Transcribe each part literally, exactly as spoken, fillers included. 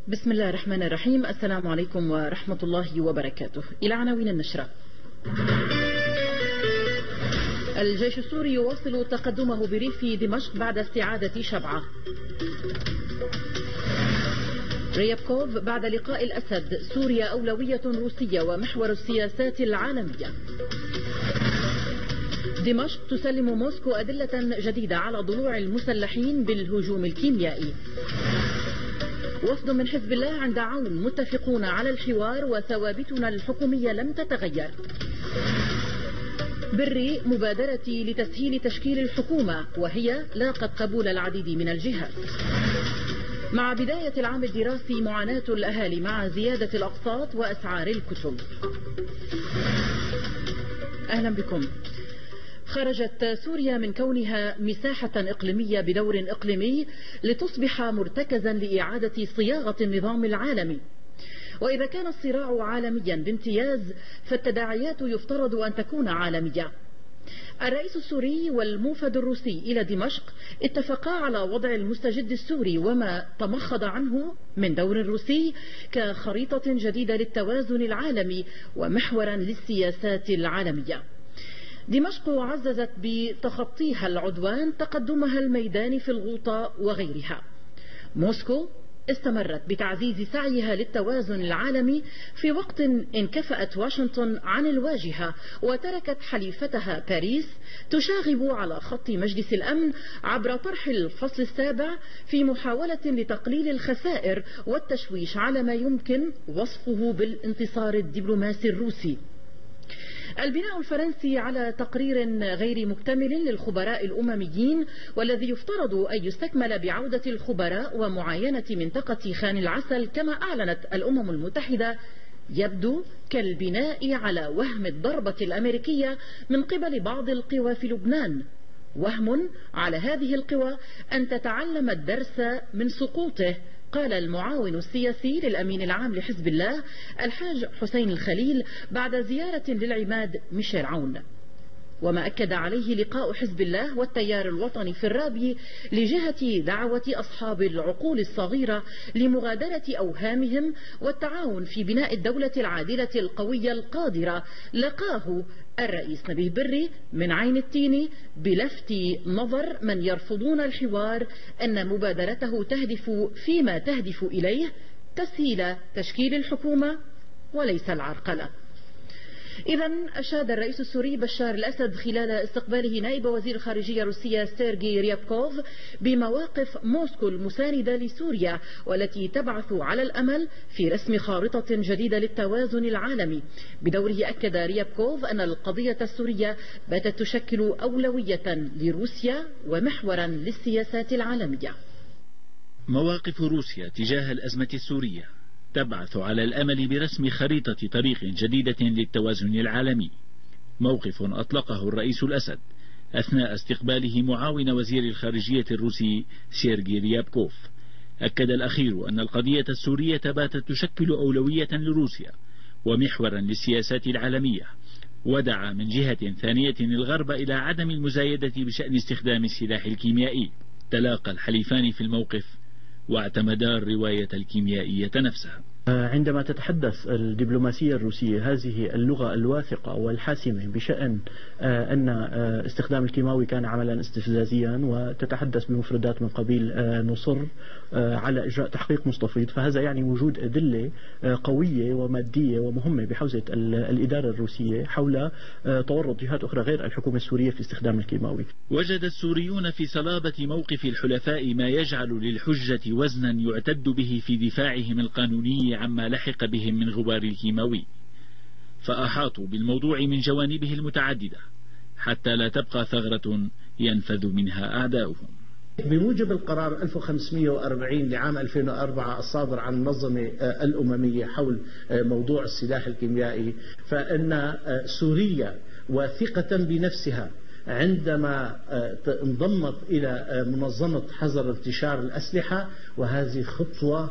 بسم الله الرحمن الرحيم. السلام عليكم ورحمة الله وبركاته. إلى عناوين النشرة. الجيش السوري يواصل تقدمه بريف دمشق بعد استعادة شبعة. ريابكوف بعد لقاء الأسد: سوريا أولوية روسية ومحور السياسات العالمية. دمشق تسلم موسكو أدلة جديدة على ضلوع المسلحين بالهجوم الكيميائي. وفد من حزب الله عند عون متفقون على الحوار وثوابتنا الحكومية لم تتغير. بري: مبادرتي لتسهيل تشكيل الحكومة وهي لاقت قبول العديد من الجهات. مع بداية العام الدراسي معاناة الأهالي مع زيادة الأقساط وأسعار الكتب. أهلا بكم. خرجت سوريا من كونها مساحة إقليمية بدور إقليمي لتصبح مرتكزا لإعادة صياغة النظام العالمي. وإذا كان الصراع عالميا بامتياز فالتداعيات يفترض أن تكون عالمية. الرئيس السوري والموفد الروسي إلى دمشق اتفقا على وضع المستجد السوري وما تمخض عنه من دور روسي كخريطة جديدة للتوازن العالمي ومحورا للسياسات العالمية. دمشق عززت بتخطيها العدوان تقدمها الميداني في الغوطة وغيرها. موسكو استمرت بتعزيز سعيها للتوازن العالمي في وقت انكفأت واشنطن عن الواجهة وتركت حليفتها باريس تشاغب على خط مجلس الأمن عبر طرح الفصل السابع في محاولة لتقليل الخسائر والتشويش على ما يمكن وصفه بالانتصار الدبلوماسي الروسي. البناء الفرنسي على تقرير غير مكتمل للخبراء الأمميين والذي يفترض أن يستكمل بعودة الخبراء ومعاينة منطقة خان العسل كما أعلنت الأمم المتحدة يبدو كالبناء على وهم الضربة الأمريكية من قبل بعض القوى في لبنان، وهم على هذه القوى أن تتعلم الدرس من سقوطه، قال المعاون السياسي للأمين العام لحزب الله الحاج حسين الخليل بعد زيارة للعماد ميشيل عون. وما أكد عليه لقاء حزب الله والتيار الوطني في الرابي لجهة دعوة أصحاب العقول الصغيرة لمغادرة أوهامهم والتعاون في بناء الدولة العادلة القوية القادرة، لقاه الرئيس نبيه بري من عين التين بلفت نظر من يرفضون الحوار أن مبادرته تهدف فيما تهدف إليه تسهيل تشكيل الحكومة وليس العرقلة. إذا أشاد الرئيس السوري بشار الأسد خلال استقباله نائب وزير الخارجية الروسية سيرجي ريابكوف بمواقف موسكو المساندة لسوريا والتي تبعث على الأمل في رسم خارطة جديدة للتوازن العالمي. بدوره أكد ريابكوف أن القضية السورية باتت تشكل أولوية لروسيا ومحورا للسياسات العالمية. مواقف روسيا تجاه الأزمة السورية تبعث على الأمل برسم خريطة طريق جديدة للتوازن العالمي، موقف أطلقه الرئيس الأسد أثناء استقباله معاون وزير الخارجية الروسي سيرجي ريابكوف. أكد الأخير أن القضية السورية باتت تشكل أولوية لروسيا ومحورا للسياسات العالمية، ودعا من جهة ثانية الغرب إلى عدم المزايدة بشأن استخدام السلاح الكيميائي. تلاقى الحليفان في الموقف واعتمدا الرواية الكيميائية نفسها. عندما تتحدث الدبلوماسية الروسية هذه اللغة الواثقة والحاسمة بشأن أن استخدام الكيماوي كان عملا استفزازيا وتتحدث بمفردات من قبيل نصر على إجراء تحقيق مستفيض، فهذا يعني وجود أدلة قوية ومادية ومهمة بحوزة الإدارة الروسية حول تورط جهات أخرى غير الحكومة السورية في استخدام الكيماوي. وجد السوريون في صلابة موقف الحلفاء ما يجعل للحجة وزنا يعتد به في دفاعهم القانوني عما لحق بهم من غبار الكيماوي، فأحاطوا بالموضوع من جوانبه المتعددة حتى لا تبقى ثغرة ينفذ منها أعداؤهم. بموجب القرار ألف وخمسمئة وأربعين لعام ألفين وأربعة الصادر عن المنظمة الأممية حول موضوع السلاح الكيميائي، فإن سوريا واثقة بنفسها عندما انضمت إلى منظمة حظر انتشار الأسلحة، وهذه خطوة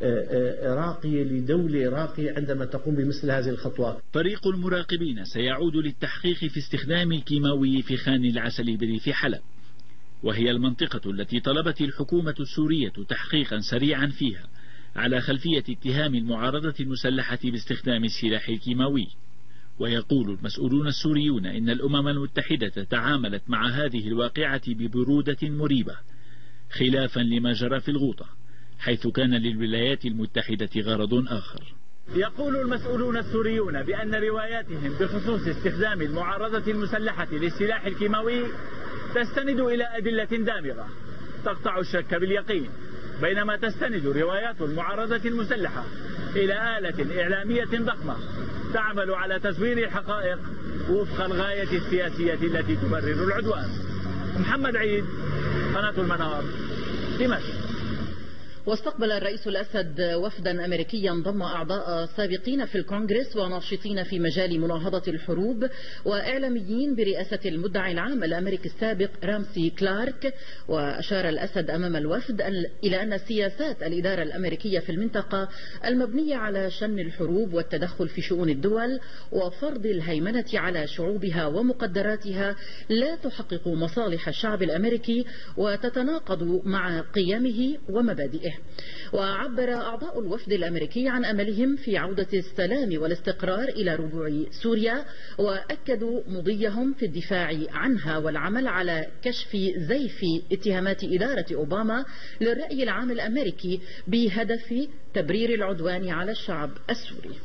راقية لدولة راقية عندما تقوم بمثل هذه الخطوات. فريق المراقبين سيعود للتحقيق في استخدام الكيماوي في خان العسل بريف حلب، وهي المنطقة التي طلبت الحكومة السورية تحقيقا سريعا فيها على خلفية اتهام المعارضة المسلحة باستخدام السلاح الكيماوي. ويقول المسؤولون السوريون إن الأمم المتحدة تعاملت مع هذه الواقعة ببرودة مريبة، خلافا لما جرى في الغوطة، حيث كان للولايات المتحدة غرض آخر. يقول المسؤولون السوريون بأن رواياتهم بخصوص استخدام المعارضة المسلحة للسلاح الكيماوي تستند إلى أدلة دامغة تقطع الشك باليقين، بينما تستند روايات المعارضة المسلحة إلى آلة إعلامية ضخمة تعمل على تزوير الحقائق وفق الغاية السياسية التي تبرر العدوان. محمد عيد، قناة المنار، دمشق. واستقبل الرئيس الأسد وفدا أمريكيا ضم أعضاء سابقين في الكونغرس وناشطين في مجال مناهضة الحروب وإعلاميين برئاسة المدعي العام الأمريكي السابق رامسي كلارك. وأشار الأسد أمام الوفد إلى أن سياسات الإدارة الأمريكية في المنطقة المبنية على شن الحروب والتدخل في شؤون الدول وفرض الهيمنة على شعوبها ومقدراتها لا تحقق مصالح الشعب الأمريكي وتتناقض مع قيمه ومبادئه. وعبر أعضاء الوفد الأمريكي عن أملهم في عودة السلام والاستقرار إلى ربوع سوريا، وأكدوا مضيهم في الدفاع عنها والعمل على كشف زيف اتهامات إدارة أوباما للرأي العام الأمريكي بهدف تبرير العدوان على الشعب السوري.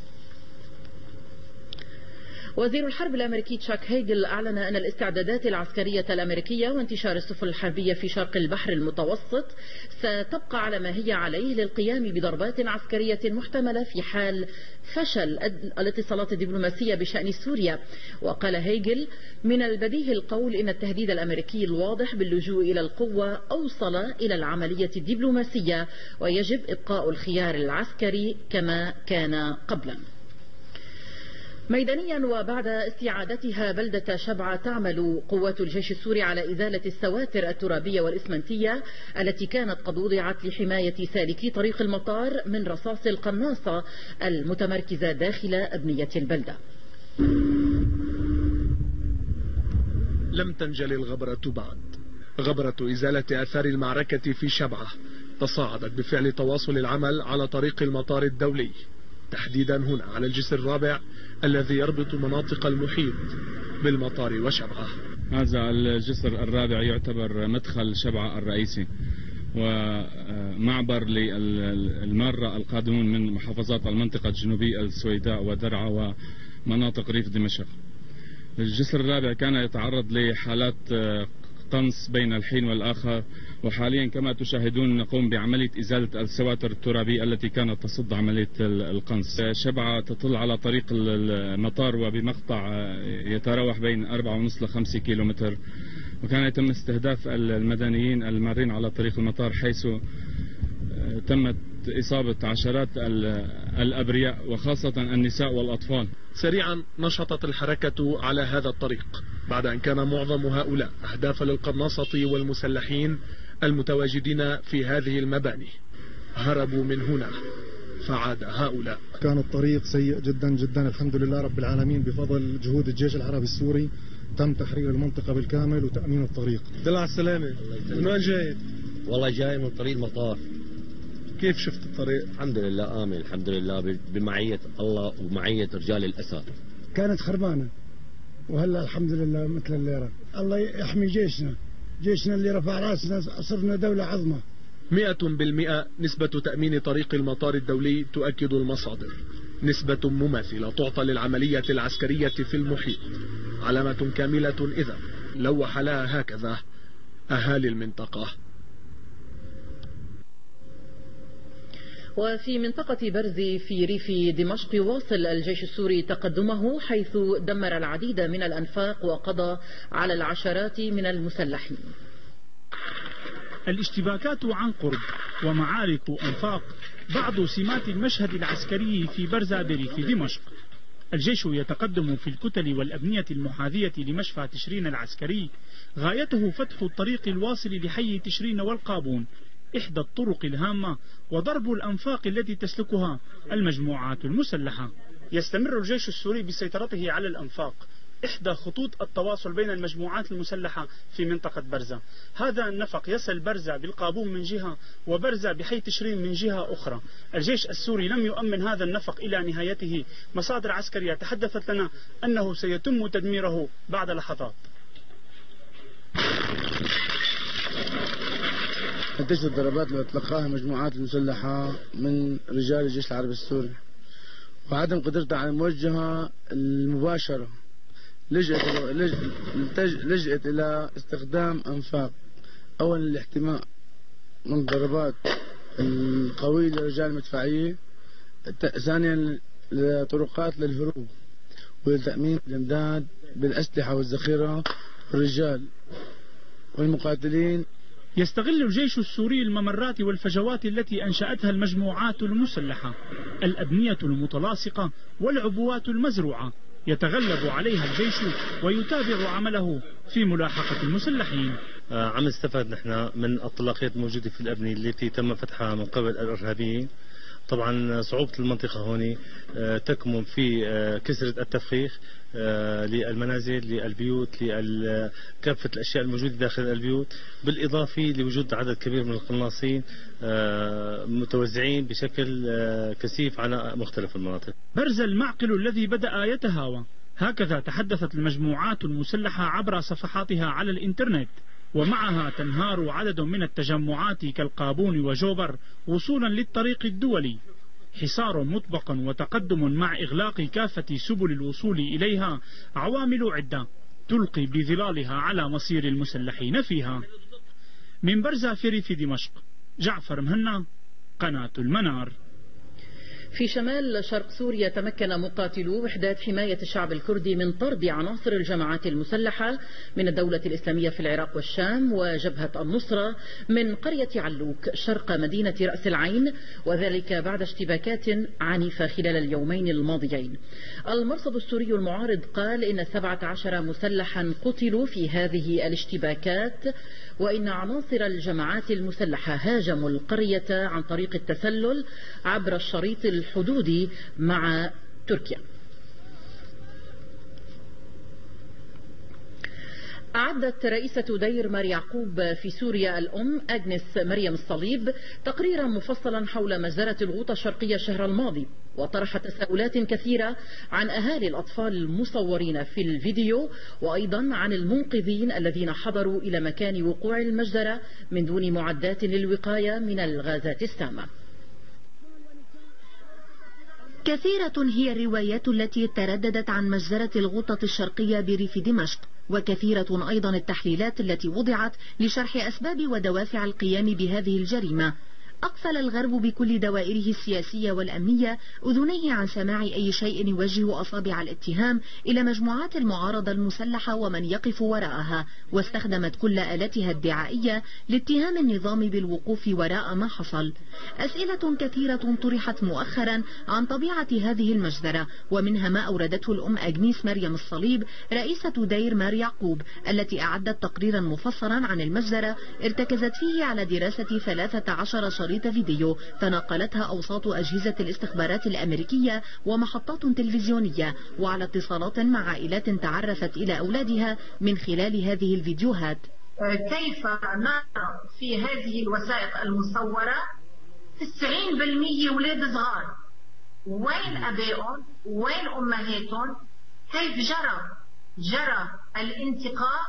وزير الحرب الأمريكي تشاك هيجل أعلن أن الاستعدادات العسكرية الأمريكية وانتشار السفن الحربية في شرق البحر المتوسط ستبقى على ما هي عليه للقيام بضربات عسكرية محتملة في حال فشل الاتصالات الدبلوماسية بشأن سوريا. وقال هيجل: من البديهي القول إن التهديد الأمريكي الواضح باللجوء إلى القوة أوصل إلى العملية الدبلوماسية، ويجب إبقاء الخيار العسكري كما كان قبلا. ميدانيا، وبعد استعادتها بلدة شبعة تعمل قوات الجيش السوري على إزالة السواتر الترابية والإسمنتية التي كانت قد وضعت لحماية سالكي طريق المطار من رصاص القناصة المتمركزة داخل أبنية البلدة. لم تنجلي الغبرة بعد. غبرة إزالة آثار المعركة في شبعة تصاعدت بفعل تواصل العمل على طريق المطار الدولي، تحديدا هنا على الجسر الرابع الذي يربط مناطق المحيط بالمطار وشبعة. هذا الجسر الرابع يعتبر مدخل شبعة الرئيسي ومعبر للمارة القادمون من محافظات المنطقة الجنوبية السويداء ودرعا ومناطق ريف دمشق. الجسر الرابع كان يتعرض لحالات قنص بين الحين والآخر، وحاليا كما تشاهدون نقوم بعملية إزالة السواتر الترابية التي كانت تصد عملية القنص. شبعة تطل على طريق المطار وبمقطع يتراوح بين أربعة ونصف لخمسة كيلومتر، وكان يتم استهداف المدنيين المارين على طريق المطار، حيث تمت إصابة عشرات الأبرياء وخاصة النساء والأطفال. سريعا نشطت الحركة على هذا الطريق بعد أن كان معظم هؤلاء أهداف للقناصة والمسلحين المتواجدين في هذه المباني. هربوا من هنا فعاد هؤلاء. كان الطريق سيء جدا جدا. الحمد لله رب العالمين بفضل جهود الجيش العربي السوري تم تحرير المنطقة بالكامل وتأمين الطريق. دل على السلامة. من وين جاي؟ والله جاي من طريق المطار. كيف شفت الطريق؟ الحمد لله آمن، الحمد لله بمعية الله ومعية رجال الأسد. كانت خربانة وهلا الحمد لله مثل الليرة. الله يحمي جيشنا، جيشنا اللي رفع راسنا، صرنا دولة عظمى. مئة بالمئة نسبة تأمين طريق المطار الدولي تؤكد المصادر. نسبة مماثلة تعطى للعملية العسكرية في المحيط. علامة كاملة إذا لوح لها هكذا أهالي المنطقة. وفي منطقة برزي في ريف دمشق يواصل الجيش السوري تقدمه، حيث دمر العديد من الأنفاق وقضى على العشرات من المسلحين. الاشتباكات عن قرب ومعارك أنفاق بعض سمات المشهد العسكري في برزة في دمشق. الجيش يتقدم في الكتل والأبنية المحاذية لمشفى تشرين العسكري، غايته فتح الطريق الواصل لحي تشرين والقابون، إحدى الطرق الهامة، وضرب الأنفاق التي تسلكها المجموعات المسلحة. يستمر الجيش السوري بسيطرته على الأنفاق إحدى خطوط التواصل بين المجموعات المسلحة في منطقة برزة. هذا النفق يصل برزة بالقابون من جهة وبرزة بحي تشرين من جهة أخرى. الجيش السوري لم يؤمن هذا النفق إلى نهايته. مصادر عسكرية تحدثت لنا أنه سيتم تدميره بعد لحظات. نتيجة الضربات اللي اطلقاها المجموعات المسلحة من رجال الجيش العربي السوري وعدم قدرتها على الموجهة المباشرة لجأت لجأت إلى استخدام أنفاق. أولا الاحتماء من الضربات القوية لرجال المدفعية، ثانيا لطرقات للهروب ولتأمين الإمداد بالأسلحة والذخيرة والرجال والمقاتلين. يستغل الجيش السوري الممرات والفجوات التي أنشأتها المجموعات المسلحة، الأبنية المتلاصقة والعبوات المزروعة، يتغلب عليها الجيش ويتابع عمله في ملاحقة المسلحين. عم نستفاد نحن من الطلاقيات الموجودة في الأبنية التي تم فتحها من قبل الإرهابيين. طبعا صعوبة المنطقة هون تكمن في كسرة التفخيخ للمنازل للبيوت لكافة الأشياء الموجودة داخل البيوت، بالإضافة لوجود عدد كبير من القناصين متوزعين بشكل كثيف على مختلف المناطق. برز المعقل الذي بدأ يتهاوى، هكذا تحدثت المجموعات المسلحة عبر صفحاتها على الإنترنت، ومعها تنهار عدد من التجمعات كالقابون وجوبر وصولا للطريق الدولي. حصار مطبق وتقدم مع إغلاق كافة سبل الوصول إليها عوامل عدة تلقي بظلالها على مصير المسلحين فيها. من برزة في ريف دمشق، جعفر مهنا، قناة المنار. في شمال شرق سوريا تمكن مقاتلو وحدات حماية الشعب الكردي من طرد عناصر الجماعات المسلحة من الدولة الإسلامية في العراق والشام وجبهة النصرة من قرية علوك شرق مدينة رأس العين، وذلك بعد اشتباكات عنيفة خلال اليومين الماضيين. المرصد السوري المعارض قال إن سبعة عشر مسلحا قتلوا في هذه الاشتباكات، وإن عناصر الجماعات المسلحة هاجموا القرية عن طريق التسلل عبر الشريط الحدودي مع تركيا. أعدت رئيسة دير مار يعقوب في سوريا الأم أغنيس مريم الصليب تقريرا مفصلا حول مجزرة الغوطة الشرقية الشهر الماضي، وطرحت تساؤلات كثيرة عن أهالي الأطفال المصورين في الفيديو، وأيضا عن المنقذين الذين حضروا إلى مكان وقوع المجزرة من دون معدات للوقاية من الغازات السامة. كثيرة هي الروايات التي ترددت عن مجزرة الغوطة الشرقية بريف دمشق، وكثيرة أيضا التحليلات التي وضعت لشرح أسباب ودوافع القيام بهذه الجريمة. أقفل الغرب بكل دوائره السياسية والأمنية أذنيه عن سماع أي شيء يوجه أصابع الاتهام إلى مجموعات المعارضة المسلحة ومن يقف وراءها، واستخدمت كل آلاتها الدعائية لاتهام النظام بالوقوف وراء ما حصل. أسئلة كثيرة طرحت مؤخرا عن طبيعة هذه المجزرة، ومنها ما أوردته الأم أغنيس مريم الصليب رئيسة دير مار يعقوب، التي أعدت تقريرا مفصلا عن المجزرة ارتكزت فيه على دراسة ثلاثة عشر شريط فيديو تناقلتها أوساط أجهزة الاستخبارات الأمريكية ومحطات تلفزيونية، وعلى اتصالات مع عائلات تعرفت إلى أولادها من خلال هذه الفيديوهات. كيف نرى في هذه الوثائق المصورة تسعين بالمئة أولاد صغار، وين أبائهم وين أمهاتهم؟ كيف جرى جرى الانتقاء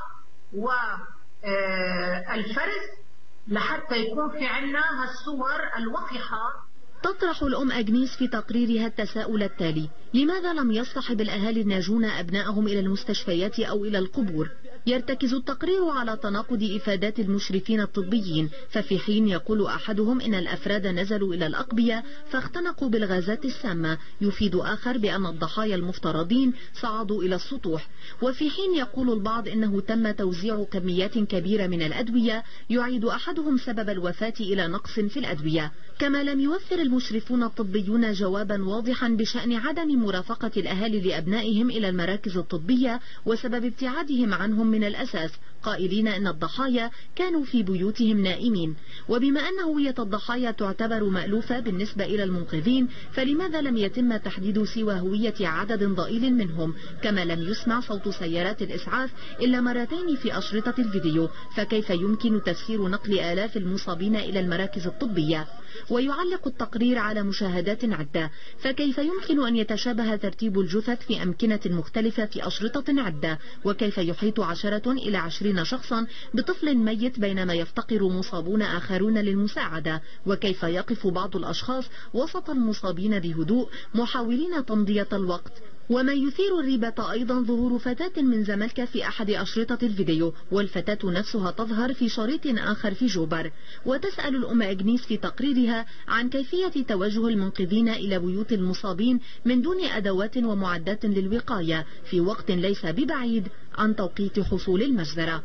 والفرز لحتى يكون في عنا هالصور الوقحة. تطرح الأم أغنيس في تقريرها التساؤل التالي: لماذا لم يصطحب الأهالي الناجون أبنائهم إلى المستشفيات أو إلى القبور؟ يرتكز التقرير على تناقض إفادات المشرفين الطبيين، ففي حين يقول أحدهم إن الأفراد نزلوا إلى الأقبية فاختنقوا بالغازات السامة، يفيد آخر بأن الضحايا المفترضين صعدوا إلى السطوح، وفي حين يقول البعض إنه تم توزيع كميات كبيرة من الأدوية، يعيد أحدهم سبب الوفاة إلى نقص في الأدوية. كما لم يوفر المشرفون الطبيون جوابا واضحا بشأن عدم مرافقة الأهالي لأبنائهم إلى المراكز الطبية وسبب ابتعادهم عنهم من الأساس، قائلين أن الضحايا كانوا في بيوتهم نائمين. وبما أن هوية الضحايا تعتبر مألوفة بالنسبة إلى المنقذين، فلماذا لم يتم تحديد سوى هوية عدد ضئيل منهم؟ كما لم يسمع صوت سيارات الإسعاف إلا مرتين في أشرطة الفيديو، فكيف يمكن تسخير نقل آلاف المصابين إلى المراكز الطبية؟ ويعلق التقرير على مشاهدات عدة، فكيف يمكن أن يتشابه ترتيب الجثث في أمكنة مختلفة في أشرطة عدة؟ وكيف يحيط عشرة إلى عشرين شخصا بطفل ميت بينما يفتقر مصابون آخرون للمساعدة؟ وكيف يقف بعض الأشخاص وسط المصابين بهدوء محاولين تمضية الوقت؟ وما يثير الريبة أيضا ظهور فتاة من زملكة في أحد أشرطة الفيديو، والفتاة نفسها تظهر في شريط آخر في جوبر. وتسأل الأم أجنيس في تقريرها عن كيفية توجه المنقذين إلى بيوت المصابين من دون أدوات ومعدات للوقاية في وقت ليس ببعيد عن توقيت حصول المجزرة.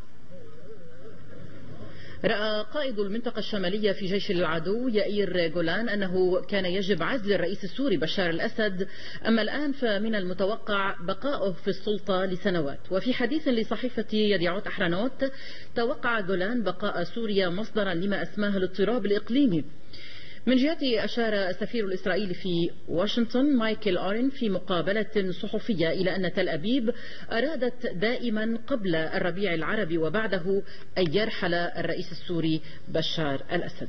رأى قائد المنطقة الشمالية في جيش العدو يائير جولان أنه كان يجب عزل الرئيس السوري بشار الأسد، أما الآن فمن المتوقع بقاؤه في السلطة لسنوات. وفي حديث لصحيفة يديعوت أحرنوت، توقع جولان بقاء سوريا مصدرا لما أسماه الاضطراب الإقليمي. من جهته أشار السفير الإسرائيلي في واشنطن مايكل أورين في مقابلة صحفية إلى أن تل أبيب أرادت دائما قبل الربيع العربي وبعده أن يرحل الرئيس السوري بشار الأسد.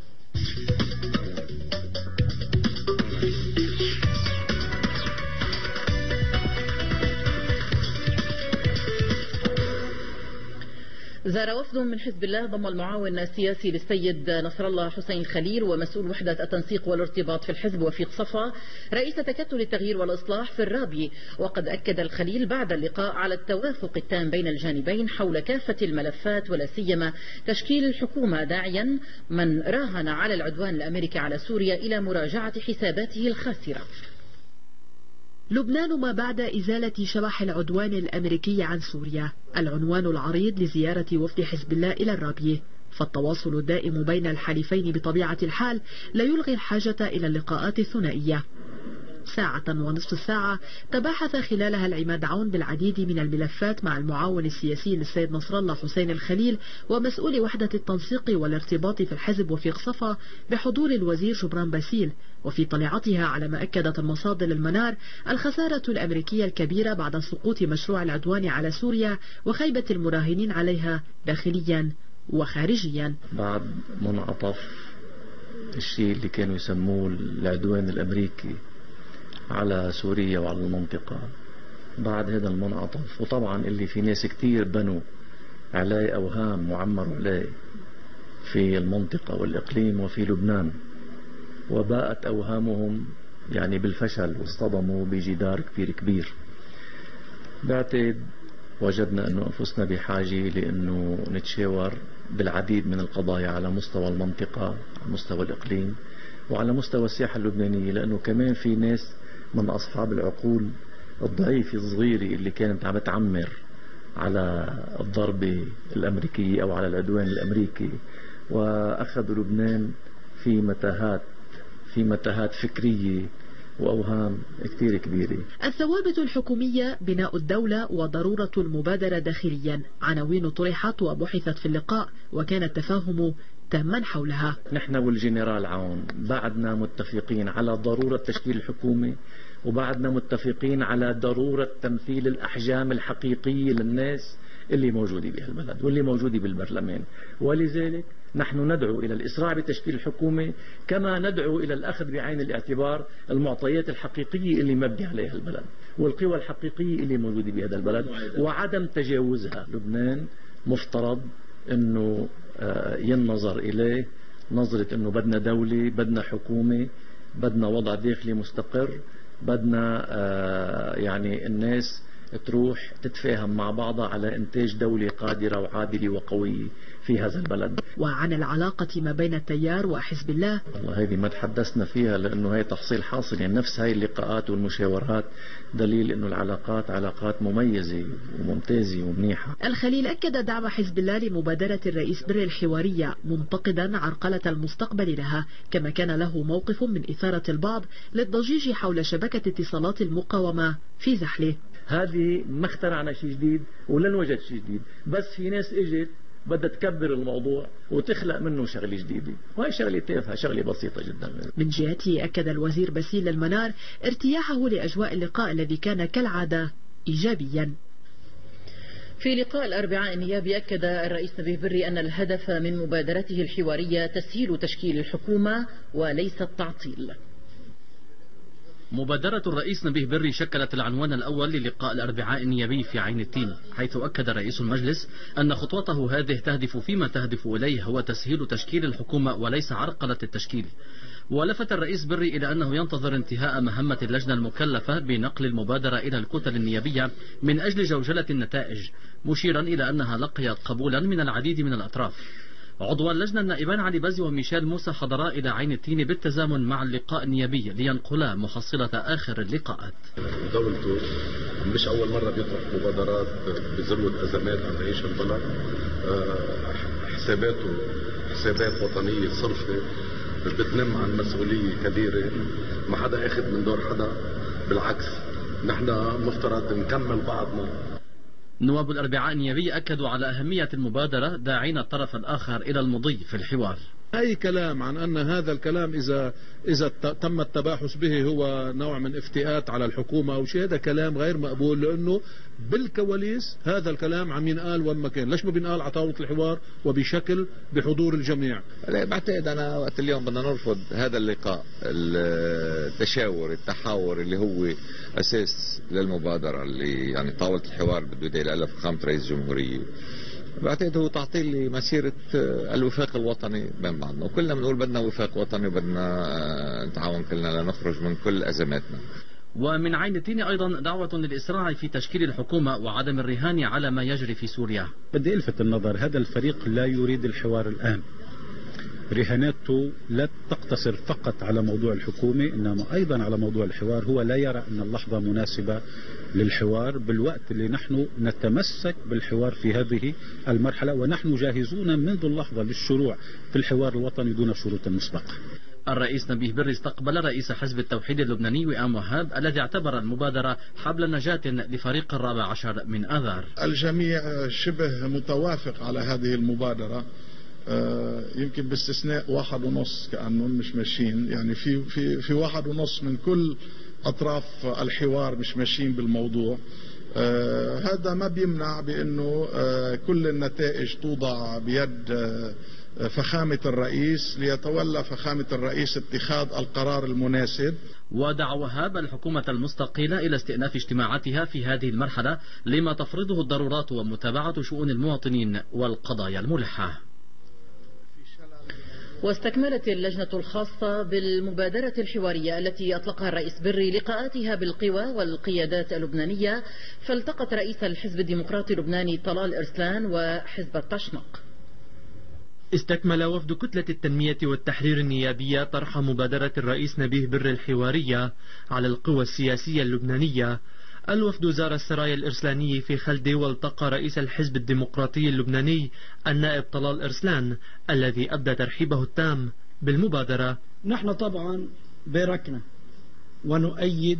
زار وفد من حزب الله ضم المعاون السياسي للسيد نصر الله حسين الخليل ومسؤول وحدة التنسيق والارتباط في الحزب وفي قصفة رئيس تكتل التغيير والإصلاح في الرابي. وقد أكد الخليل بعد اللقاء على التوافق التام بين الجانبين حول كافة الملفات ولا سيما تشكيل الحكومة، داعيا من راهن على العدوان الأمريكي على سوريا إلى مراجعة حساباته الخاسرة. لبنان ما بعد إزالة شبح العدوان الأمريكي عن سوريا، العنوان العريض لزيارة وفد حزب الله إلى الرابية. فالتواصل الدائم بين الحليفين بطبيعة الحال لا يلغي الحاجة إلى اللقاءات الثنائية. ساعة ونصف الساعة تباحث خلالها العماد عون بالعديد من الملفات مع المعاون السياسي للسيد نصر الله حسين الخليل ومسؤول وحدة التنسيق والارتباط في الحزب وفي قصفة بحضور الوزير جبران باسيل. وفي طليعتها على ما أكدت المصادر المنار الخسارة الأمريكية الكبيرة بعد سقوط مشروع العدوان على سوريا وخيبة المراهنين عليها داخليا وخارجيا. بعد منعطف الشيء اللي كانوا يسموه العدوان الأمريكي على سوريا وعلى المنطقة، بعد هذا المنعطف وطبعا اللي في ناس كتير بنوا عليه أوهام وعمروا عليه في المنطقة والإقليم وفي لبنان، وباءت أوهامهم يعني بالفشل واصطدموا بجدار كبير كبير. بعتقد وجدنا أنه أنفسنا بحاجة لأنه نتشاور بالعديد من القضايا على مستوى المنطقة، على مستوى الإقليم، وعلى مستوى الساحة اللبنانية، لأنه كمان في ناس من أصحاب العقول الضعيفة الصغيرة اللي كانت عم تعمر على الضربة الأمريكية أو على العدوان الأمريكي، وأخذوا لبنان في متاهات في متاهات فكرية وأوهام كتير كبيرة. الثوابت الحكومية، بناء الدولة، وضرورة المبادرة داخليا، عناوين طرحت وبحثت في اللقاء وكان التفاهم تاما حولها. نحن والجنرال عون بعدنا متفقين على ضرورة تشكيل الحكومة، وبعدنا متفقين على ضرورة تمثيل الأحجام الحقيقية للناس اللي موجودة بهالبلد واللي موجودة بالبرلمان. ولذلك نحن ندعو إلى الإسراع بتشكيل الحكومة، كما ندعو إلى الأخذ بعين الاعتبار المعطيات الحقيقية اللي مبني عليها البلد والقوى الحقيقية اللي موجودة بهذا البلد وعدم تجاوزها. لبنان مفترض أنه ينظر إليه نظرة أنه بدنا دولة، بدنا حكومة، بدنا وضع داخلي مستقر، بدنا يعني الناس تروح تتفاهم مع بعضها على إنتاج دولة قادرة وعادلة وقوية في هذا البلد. وعن العلاقة ما بين التيار وحزب الله، والله هذه ما تحدثنا فيها لأنه هي تحصيل حاصل، يعني نفس هاي اللقاءات والمشاورات دليل أنه العلاقات علاقات مميزة وممتازة ومنيحة. الخليل أكد دعم حزب الله لمبادرة الرئيس بري الحوارية، منتقدا عرقلة المستقبل لها، كما كان له موقف من إثارة البعض للضجيج حول شبكة اتصالات المقاومة في زحله. هذه ما اخترعنا شيء جديد ولن وجد شيء جديد، بس في ناس اجت بدها تكبر الموضوع وتخلق منه شغله جديده، وهي شغله تافهه، شغله بسيطه جدا. من جهته أكد الوزير باسيل المنار ارتياحه لأجواء اللقاء الذي كان كالعادة إيجابيا. في لقاء الأربعاء النيابي أكد الرئيس نبيه بري أن الهدف من مبادرته الحوارية تسهيل تشكيل الحكومة وليس التعطيل. مبادرة الرئيس نبيه بري شكلت العنوان الأول للقاء الأربعاء النيابي في عين التين، حيث أكد رئيس المجلس أن خطوته هذه تهدف فيما تهدف إليه هو تسهيل تشكيل الحكومة وليس عرقلة التشكيل. ولفت الرئيس بري إلى أنه ينتظر انتهاء مهمة اللجنة المكلفة بنقل المبادرة إلى الكتل النيابية من أجل جوجلة النتائج، مشيرا إلى أنها لقيت قبولا من العديد من الأطراف. عضو اللجنة النائبان علي بازي وميشيل موسى حضرا إلى عين التين بالتزامن مع اللقاء النيابي لينقلا محصلة آخر اللقاءات. دولته مش أول مرة بيطرح مبادرات بذروة أزمات عم تعيش البلد، حساباته حسابات وطنية صرفة بتنم عن مسؤولية كبيرة، ما حدا أخذ من دور حدا، بالعكس نحن مفترض نكمل بعضنا. نواب الأربعاء النيابي أكدوا على أهمية المبادرة داعين الطرف الآخر إلى المضي في الحوار. أي كلام عن أن هذا الكلام إذا إذا تم التباحث به هو نوع من افتئات على الحكومة أو شيء، هذا كلام غير مقبول، لأنه بالكواليس هذا الكلام عم ينقال وين ما كان. ليش ما بينقال على طاولة الحوار وبشكل بحضور الجميع؟ لا بعتقد أنا وقت اليوم بدنا نرفض هذا اللقاء، التشاور التحاور اللي هو أساس للمبادرة، اللي يعني طاولة الحوار بده يدير لها فخامة رئيس الجمهورية. بعتقد هو تعطيل لمسيرة الوفاق الوطني بين بعضنا، وكلنا بنقول بدنا وفاق وطني وبدنا نتعاون كلنا لنخرج من كل أزماتنا. ومن عين التين أيضا دعوة للإسراع في تشكيل الحكومة وعدم الرهان على ما يجري في سوريا. بدي ألفت النظر، هذا الفريق لا يريد الحوار الآن، رهاناته لا تقتصر فقط على موضوع الحكومة إنما أيضا على موضوع الحوار. هو لا يرى أن اللحظة مناسبة للحوار بالوقت اللي نحن نتمسك بالحوار في هذه المرحلة، ونحن جاهزون منذ اللحظة للشروع في الحوار الوطني دون شروط مسبقة. الرئيس نبيه بري استقبل رئيس حزب التوحيد اللبناني وئام وهاب الذي اعتبر المبادرة حبل نجاة لفريق الرابع عشر من آذار. الجميع شبه متوافق على هذه المبادرة، يمكن باستثناء واحد ونص كأنهم مش ماشيين، يعني في في في واحد ونص من كل أطراف الحوار مش ماشيين بالموضوع. آه هذا ما بيمنع بأنه آه كل النتائج توضع بيد آه فخامة الرئيس، ليتولى فخامة الرئيس اتخاذ القرار المناسب. ودعا وهاب الحكومة المستقلة إلى استئناف اجتماعاتها في هذه المرحلة لما تفرضه الضرورات ومتابعة شؤون المواطنين والقضايا الملحة. واستكملت اللجنة الخاصة بالمبادرة الحوارية التي أطلقها الرئيس بري لقاءاتها بالقوى والقيادات اللبنانية، فالتقت رئيس الحزب الديمقراطي اللبناني طلال إرسلان وحزب التشنق. استكمل وفد كتلة التنمية والتحرير النيابية طرح مبادرة الرئيس نبيه بري الحوارية على القوى السياسية اللبنانية. الوفد زار السرايا الإرسلاني في خلدي والتقى رئيس الحزب الديمقراطي اللبناني النائب طلال إرسلان الذي أبدى ترحيبه التام بالمبادرة. نحن طبعا باركنا ونؤيد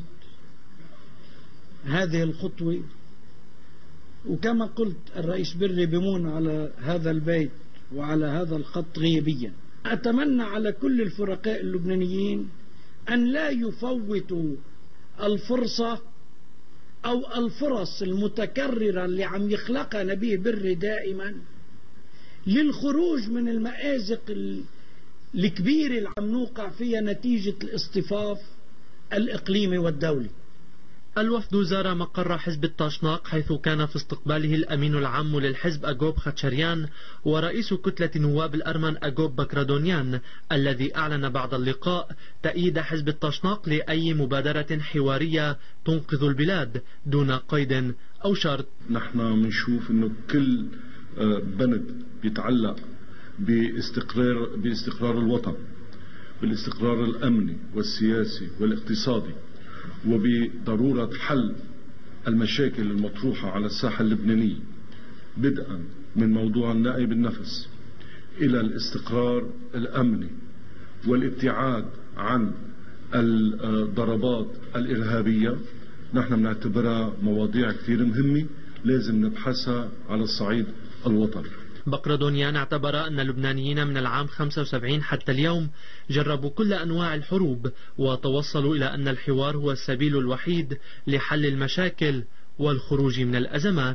هذه الخطوة، وكما قلت الرئيس بري بمون على هذا البيت وعلى هذا الخط غيبيا. أتمنى على كل الفرقاء اللبنانيين أن لا يفوتوا الفرصة أو الفرص المتكررة اللي عم يخلقها نبيه بري دائما للخروج من المآزق الكبيرة اللي عم نوقع فيها نتيجة الاصطفاف الإقليمي والدولي. الوفد زار مقر حزب التشناق حيث كان في استقباله الأمين العام للحزب أجوب خاتشريان ورئيس كتلة نواب الأرمن أجوب بكرادونيان، الذي أعلن بعد اللقاء تأييد حزب التشناق لأي مبادرة حوارية تنقذ البلاد دون قيد أو شرط. نحن بنشوف إنه كل بند بيتعلق باستقرار باستقرار الوطن، بالاستقرار الأمني والسياسي والاقتصادي، وبضرورة حل المشاكل المطروحة على الساحة اللبنانية، بدءا من موضوع النائب النفس إلى الاستقرار الأمني والابتعاد عن الضربات الإرهابية، نحن بنعتبرها مواضيع كثير مهمة لازم نبحثها على الصعيد الوطني. بكر دونيان اعتبر أن اللبنانيين من العام خمسة وسبعين حتى اليوم جربوا كل أنواع الحروب وتوصلوا إلى أن الحوار هو السبيل الوحيد لحل المشاكل والخروج من الأزمات.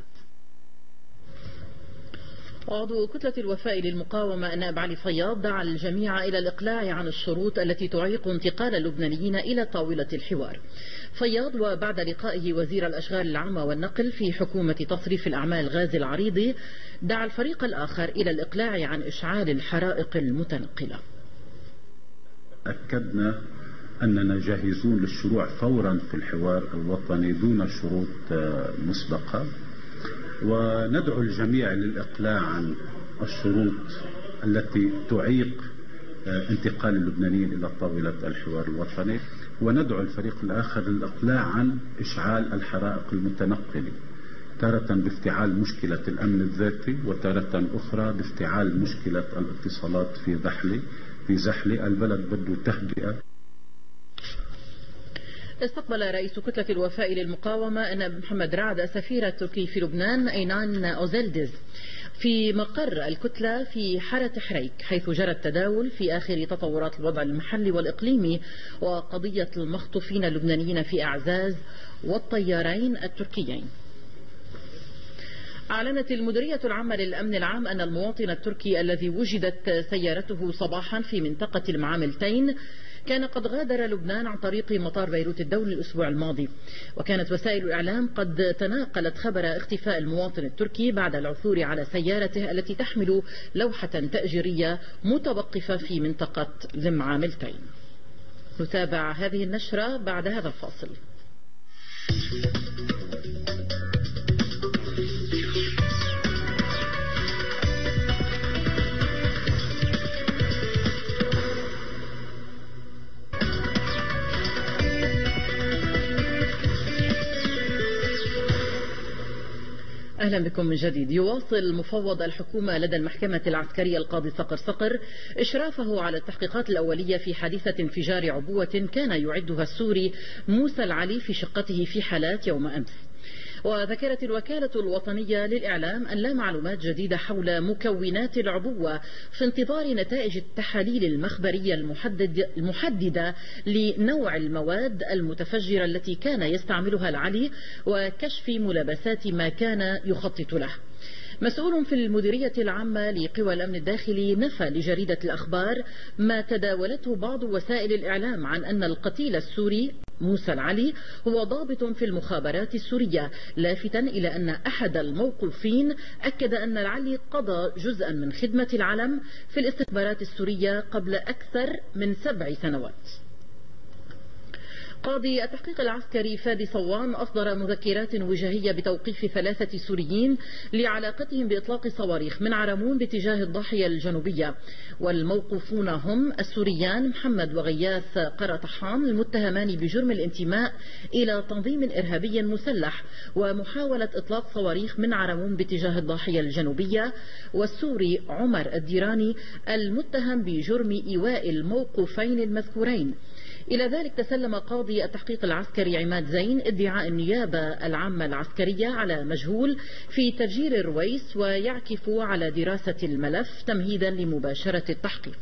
عضو كتلة الوفاء للمقاومة النائب علي فياض دعا الجميع إلى الإقلاع عن الشروط التي تعيق انتقال اللبنانيين إلى طاولة الحوار. فياض وبعد لقائه وزير الأشغال العامة والنقل في حكومة تصريف الأعمال غازي العريضي دعا الفريق الآخر إلى الإقلاع عن إشعال الحرائق المتنقلة. أكدنا أننا جاهزون للشروع فورا في الحوار الوطني دون شروط مسبقة، وندعو الجميع للإقلاع عن الشروط التي تعيق انتقال اللبنانيين إلى طاولة الحوار الوطني، وندعو الفريق الآخر للإقلاع عن إشعال الحرائق المتنقلة، تارة بافتعال مشكلة الأمن الذاتي وتارة أخرى بافتعال مشكلة الاتصالات في زحلة في زحلة البلد بده تهدئة. استقبل رئيس كتلة الوفاء للمقاومة النائب محمد رعد السفير التركي في لبنان أينان أوزيلدز في مقر الكتلة في حارة حريك، حيث جرى التداول في آخر تطورات الوضع المحلي والإقليمي وقضية المخطوفين اللبنانيين في أعزاز والطيارين التركيين. أعلنت المديرية العامة للأمن العام أن المواطن التركي الذي وجدت سيارته صباحا في منطقة المعاملتين كان قد غادر لبنان عن طريق مطار بيروت الدولي الأسبوع الماضي، وكانت وسائل الإعلام قد تناقلت خبر اختفاء المواطن التركي بعد العثور على سيارته التي تحمل لوحة تأجيرية متوقفة في منطقة المعاملتين. نتابع هذه النشرة بعد هذا الفاصل. أهلا بكم من جديد. يواصل مفوض الحكومة لدى المحكمة العسكرية القاضي صقر صقر إشرافه على التحقيقات الأولية في حادثة انفجار عبوة كان يعدها السوري موسى العلي في شقته في حالات يوم أمس. وذكرت الوكالة الوطنية للإعلام أن لا معلومات جديدة حول مكونات العبوة في انتظار نتائج التحاليل المخبرية المحدد المحددة لنوع المواد المتفجرة التي كان يستعملها العلي وكشف ملابسات ما كان يخطط له. مسؤول في المديرية العامة لقوى الأمن الداخلي نفى لجريدة الأخبار ما تداولته بعض وسائل الإعلام عن أن القتيل السوري موسى العلي هو ضابط في المخابرات السورية، لافتا إلى أن أحد الموقوفين أكد أن العلي قضى جزءا من خدمة العلم في الاستخبارات السورية قبل أكثر من سبع سنوات. قاضي التحقيق العسكري فادي صوان أصدر مذكرات وجاهية بتوقيف ثلاثة سوريين لعلاقتهم بإطلاق صواريخ من عرمون باتجاه الضاحية الجنوبية، والموقوفون هم السوريان محمد وغياث قرطحان المتهمان بجرم الانتماء إلى تنظيم إرهابي مسلح ومحاولة إطلاق صواريخ من عرمون باتجاه الضاحية الجنوبية، والسوري عمر الديراني المتهم بجرم إيواء الموقوفين المذكورين. إلى ذلك تسلم قاضي التحقيق العسكري عماد زين ادعاء النيابة العامة العسكرية على مجهول في تفجير الرويس ويعكف على دراسة الملف تمهيدا لمباشرة التحقيق.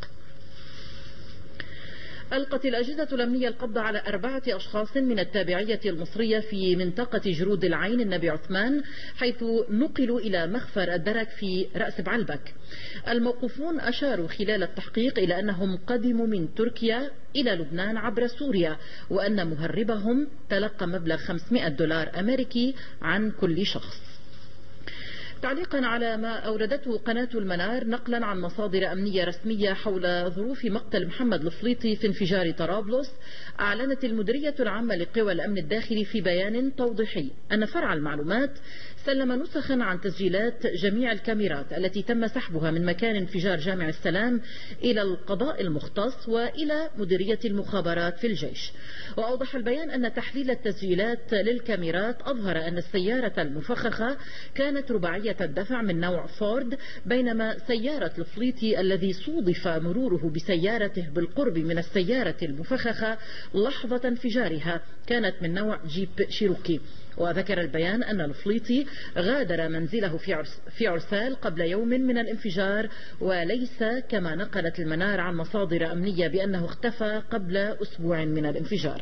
ألقت الأجهزة الأمنية القبض على أربعة أشخاص من التابعية المصرية في منطقة جرود العين النبي عثمان، حيث نقلوا إلى مخفر الدرك في رأس بعلبك. الموقوفون أشاروا خلال التحقيق إلى أنهم قدموا من تركيا إلى لبنان عبر سوريا، وأن مهربهم تلقى مبلغ خمسمائة دولار أمريكي عن كل شخص. تعليقا على ما أوردته قناة المنار نقلا عن مصادر أمنية رسمية حول ظروف مقتل محمد الفليطي في انفجار طرابلس، أعلنت المديرية العامة لقوى الأمن الداخلي في بيان توضيحي أن فرع المعلومات سلم نسخا عن تسجيلات جميع الكاميرات التي تم سحبها من مكان انفجار جامع السلام إلى القضاء المختص وإلى مديرية المخابرات في الجيش. وأوضح البيان أن تحليل التسجيلات للكاميرات أظهر أن السيارة المفخخة كانت رباعية الدفع من نوع فورد، بينما سيارة الفليتي الذي صودف مروره بسيارته بالقرب من السيارة المفخخة لحظة انفجارها كانت من نوع جيب شيروكي. وذكر البيان أن الفليتي غادر منزله في عرسال قبل يوم من الانفجار، وليس كما نقلت المنار عن مصادر أمنية بأنه اختفى قبل أسبوع من الانفجار.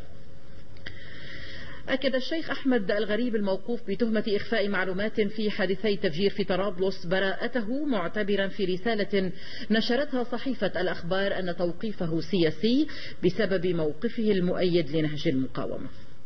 أكد الشيخ أحمد الغريب الموقوف بتهمة إخفاء معلومات في حادثي تفجير في طرابلس براءته، معتبرا في رسالة نشرتها صحيفة الأخبار أن توقيفه سياسي بسبب موقفه المؤيد لنهج المقاومة.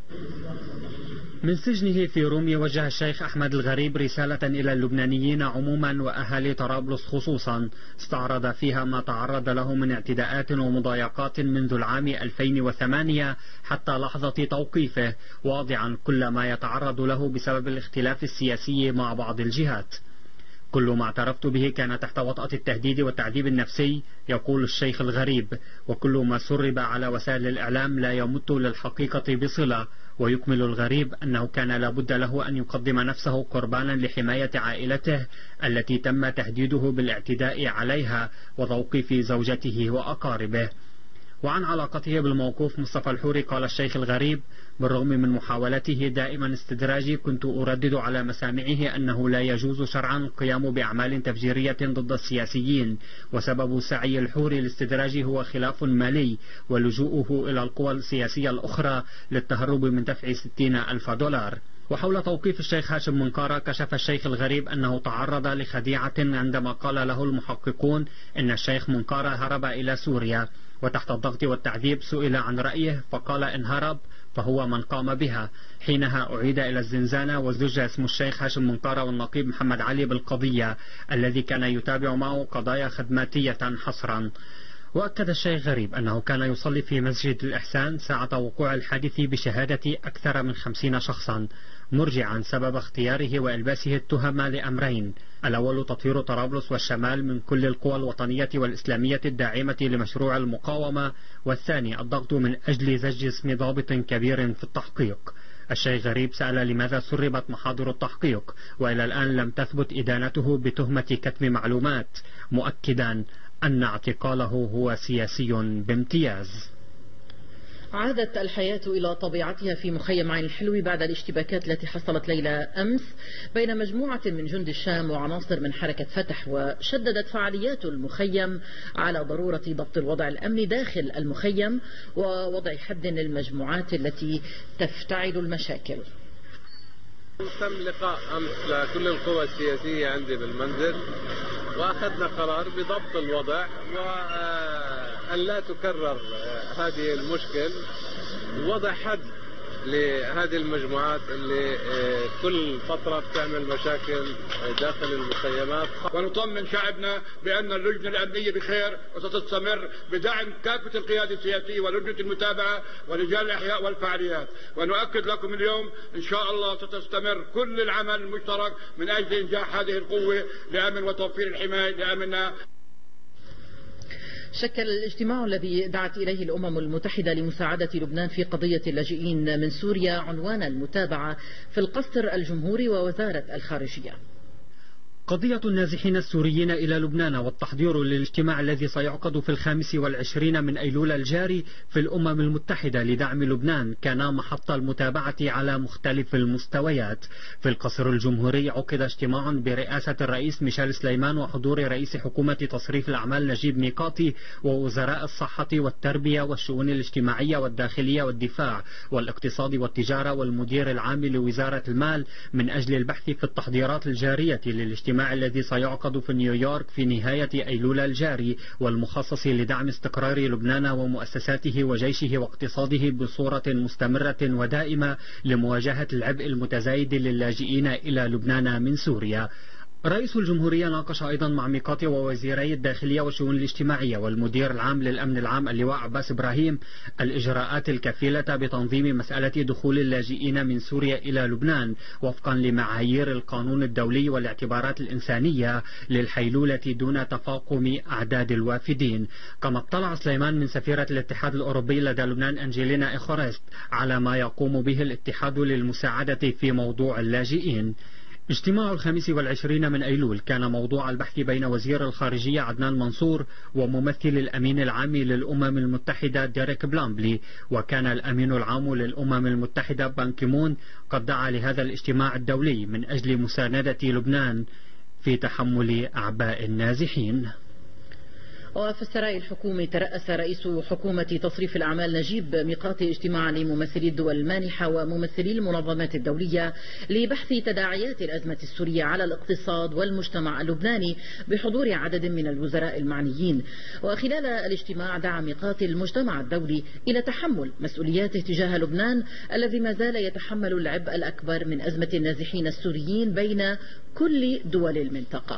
من سجنه في روميا وجه الشيخ أحمد الغريب رسالة إلى اللبنانيين عموما وأهالي طرابلس خصوصا، استعرض فيها ما تعرض له من اعتداءات ومضايقات منذ العام ألفين وثمانية حتى لحظة توقيفه، واضعا كل ما يتعرض له بسبب الاختلاف السياسي مع بعض الجهات. كل ما اعترفت به كان تحت وطأة التهديد والتعذيب النفسي، يقول الشيخ الغريب، وكل ما سرب على وسائل الإعلام لا يمت للحقيقة بصلة. ويكمل الغريب أنه كان لابد له أن يقدم نفسه قربانا لحماية عائلته التي تم تهديده بالاعتداء عليها وتوقيف زوجته وأقاربه. وعن علاقته بالموقوف مصطفى الحوري قال الشيخ الغريب: بالرغم من محاولته دائما استدراجي كنت أردد على مسامعه أنه لا يجوز شرعا القيام بأعمال تفجيرية ضد السياسيين، وسبب سعي الحوري الاستدراجي هو خلاف مالي ولجوءه إلى القوى السياسية الأخرى للتهرب من دفع ستين ألف دولار. وحول توقيف الشيخ هاشم منقارة كشف الشيخ الغريب أنه تعرض لخديعة عندما قال له المحققون إن الشيخ منقارة هرب إلى سوريا، وتحت الضغط والتعذيب سئل عن رأيه فقال إن هرب فهو من قام بها. حينها أعيد إلى الزنزانة وزج اسم الشيخ هاشم منقارة والنقيب محمد علي بالقضية الذي كان يتابع معه قضايا خدماتية حصرا. وأكد الشيخ غريب أنه كان يصلي في مسجد الإحسان ساعة وقوع الحادث بشهادة أكثر من خمسين شخصا، مرجعا سبب اختياره وإلباسه التهم لأمرين: الأول تطهير طرابلس والشمال من كل القوى الوطنية والإسلامية الداعمة لمشروع المقاومة، والثاني الضغط من أجل زج اسم ضابط كبير في التحقيق. الشيخ غريب سأل لماذا سربت محاضر التحقيق وإلى الآن لم تثبت إدانته بتهمة كتم معلومات، مؤكدا أن اعتقاله هو سياسي بامتياز. عادت الحياة إلى طبيعتها في مخيم عين الحلو بعد الاشتباكات التي حصلت ليلة أمس بين مجموعة من جند الشام وعناصر من حركة فتح، وشددت فعاليات المخيم على ضرورة ضبط الوضع الأمني داخل المخيم ووضع حد للمجموعات التي تفتعل المشاكل. تم لقاء أمس لكل القوى السياسية عندي بالمنزل، وأخذنا قرار بضبط الوضع وأن لا تكرر هذه المشكل، ووضع حد لهذه المجموعات اللي كل فترة بتعمل مشاكل داخل المخيمات. ونطمن شعبنا بأن اللجنة الأمنية بخير وستستمر بدعم كافة القيادة السياسية ولجنة المتابعة ورجال الأحياء والفعاليات. ونؤكد لكم اليوم إن شاء الله ستستمر كل العمل المشترك من أجل إنجاح هذه القوة لأمن وتوفير الحماية لأمننا. شكل الاجتماع الذي دعت إليه الأمم المتحدة لمساعدة لبنان في قضية اللاجئين من سوريا عنوان المتابعة في القصر الجمهوري ووزارة الخارجية. قضية النازحين السوريين إلى لبنان والتحضير للاجتماع الذي سيعقد في الخامس والعشرين من أيلول الجاري في الأمم المتحدة لدعم لبنان كان محط المتابعة على مختلف المستويات. في القصر الجمهوري عقد اجتماع برئاسة الرئيس ميشيل سليمان وحضور رئيس حكومة تصريف الأعمال نجيب ميقاتي ووزراء الصحة والتربية والشؤون الاجتماعية والداخلية والدفاع والاقتصاد والتجارة والمدير العام لوزارة المال من أجل البحث في التحضيرات الجارية للاجتماع الذي سيعقد في نيويورك في نهاية أيلول الجاري، والمخصص لدعم استقرار لبنان ومؤسساته وجيشه واقتصاده بصورة مستمرة ودائمة لمواجهة العبء المتزايد للاجئين إلى لبنان من سوريا. رئيس الجمهورية ناقش أيضا مع ميقاتي ووزيري الداخلية والشؤون الاجتماعية والمدير العام للأمن العام اللواء عباس إبراهيم الإجراءات الكفيلة بتنظيم مسألة دخول اللاجئين من سوريا إلى لبنان وفقا لمعايير القانون الدولي والاعتبارات الإنسانية للحيلولة دون تفاقم أعداد الوافدين. كما اطلع سليمان من سفيرة الاتحاد الأوروبي لدى لبنان أنجيلينا إخورست على ما يقوم به الاتحاد للمساعدة في موضوع اللاجئين. اجتماع الخامس والعشرين من أيلول كان موضوع البحث بين وزير الخارجية عدنان منصور وممثل الأمين العام للأمم المتحدة ديريك بلامبلي، وكان الأمين العام للأمم المتحدة بان كيمون قد دعا لهذا الاجتماع الدولي من أجل مساندة لبنان في تحمل أعباء النازحين. وفي السراي الحكومي ترأس رئيس حكومة تصريف الأعمال نجيب ميقاتي اجتماعا لممثلي الدول المانحة وممثلي المنظمات الدولية لبحث تداعيات الأزمة السورية على الاقتصاد والمجتمع اللبناني بحضور عدد من الوزراء المعنيين. وخلال الاجتماع دعا ميقاتي المجتمع الدولي إلى تحمل مسؤولياته تجاه لبنان الذي ما زال يتحمل العبء الأكبر من أزمة النازحين السوريين بين كل دول المنطقة.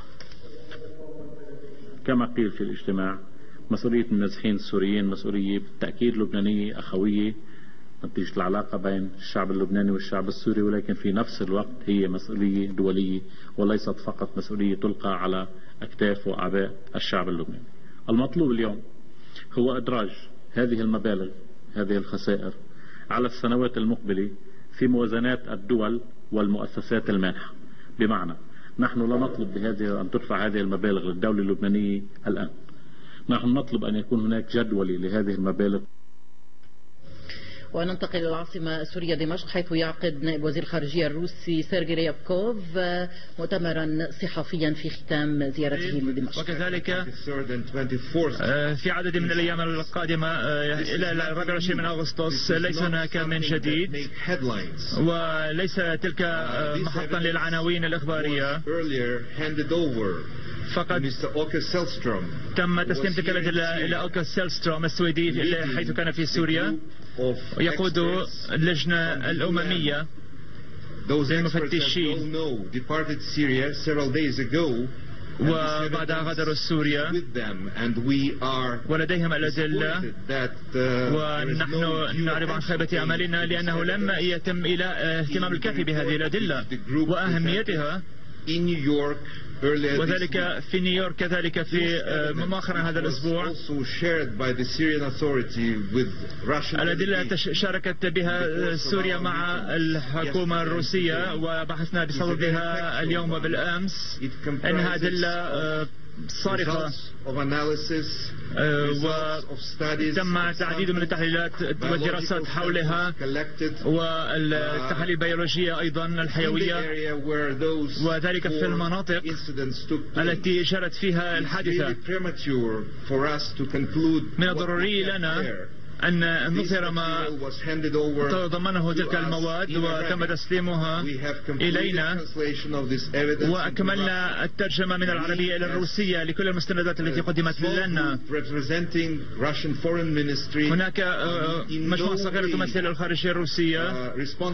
كما قيل في الاجتماع، مسؤولية النازحين السوريين مسؤولية بالتأكيد لبنانية أخوية نتيجة العلاقة بين الشعب اللبناني والشعب السوري، ولكن في نفس الوقت هي مسؤولية دولية وليست فقط مسؤولية تلقى على أكتاف وأعباء الشعب اللبناني. المطلوب اليوم هو إدراج هذه المبالغ، هذه الخسائر على السنوات المقبلة في موازنات الدول والمؤسسات المانحة. بمعنى نحن لا نطلب بهذه أن تدفع هذه المبالغ للدولة اللبنانية الآن، نحن نطلب أن يكون هناك جدولة لهذه المبالغ. وننتقل إلى العاصمة السورية دمشق، حيث يعقد نائب وزير الخارجية الروسي سيرجي ريابكوف مؤتمرا صحفيا في ختام زيارته لدمشق. وكذلك في عدد من الأيام القادمة إلى الرابع والعشرين من أغسطس ليس هناك من جديد، وليس تلك محطا للعناوين الإخبارية، فقد تم تسليم تلك الأدلة إلى أوكا سيلستروم السويدي حيث كان في سوريا ويقود اللجنة الأممية للمفتشين، وبعدها غادروا سوريا ولديهم الأدلة، ونحن نعرف عن خيبة أملنا لأنه لم يتم إلى اهتمام الكافي بهذه الأدلة وأهميتها، وذلك في نيويورك كذلك في مؤخرا هذا الأسبوع. الأدلة شاركت بها سوريا مع الحكومة الروسية، وبحثنا بصددها اليوم وبالأمس إنها أدلة صارخة، وتم تعديد من التحليلات والدراسات حولها والتحاليل البيولوجية أيضا الحيوية، وذلك في المناطق التي جرت فيها الحادثة. من الضروري لنا أن نظهر ما تضمنه تلك المواد وتم تسليمها إلينا، وأكملنا الترجمة من العربية إلى الروسية لكل المستندات التي قدمت لنا. هناك مجموعة صغيرة تمثل الخارجية الروسية،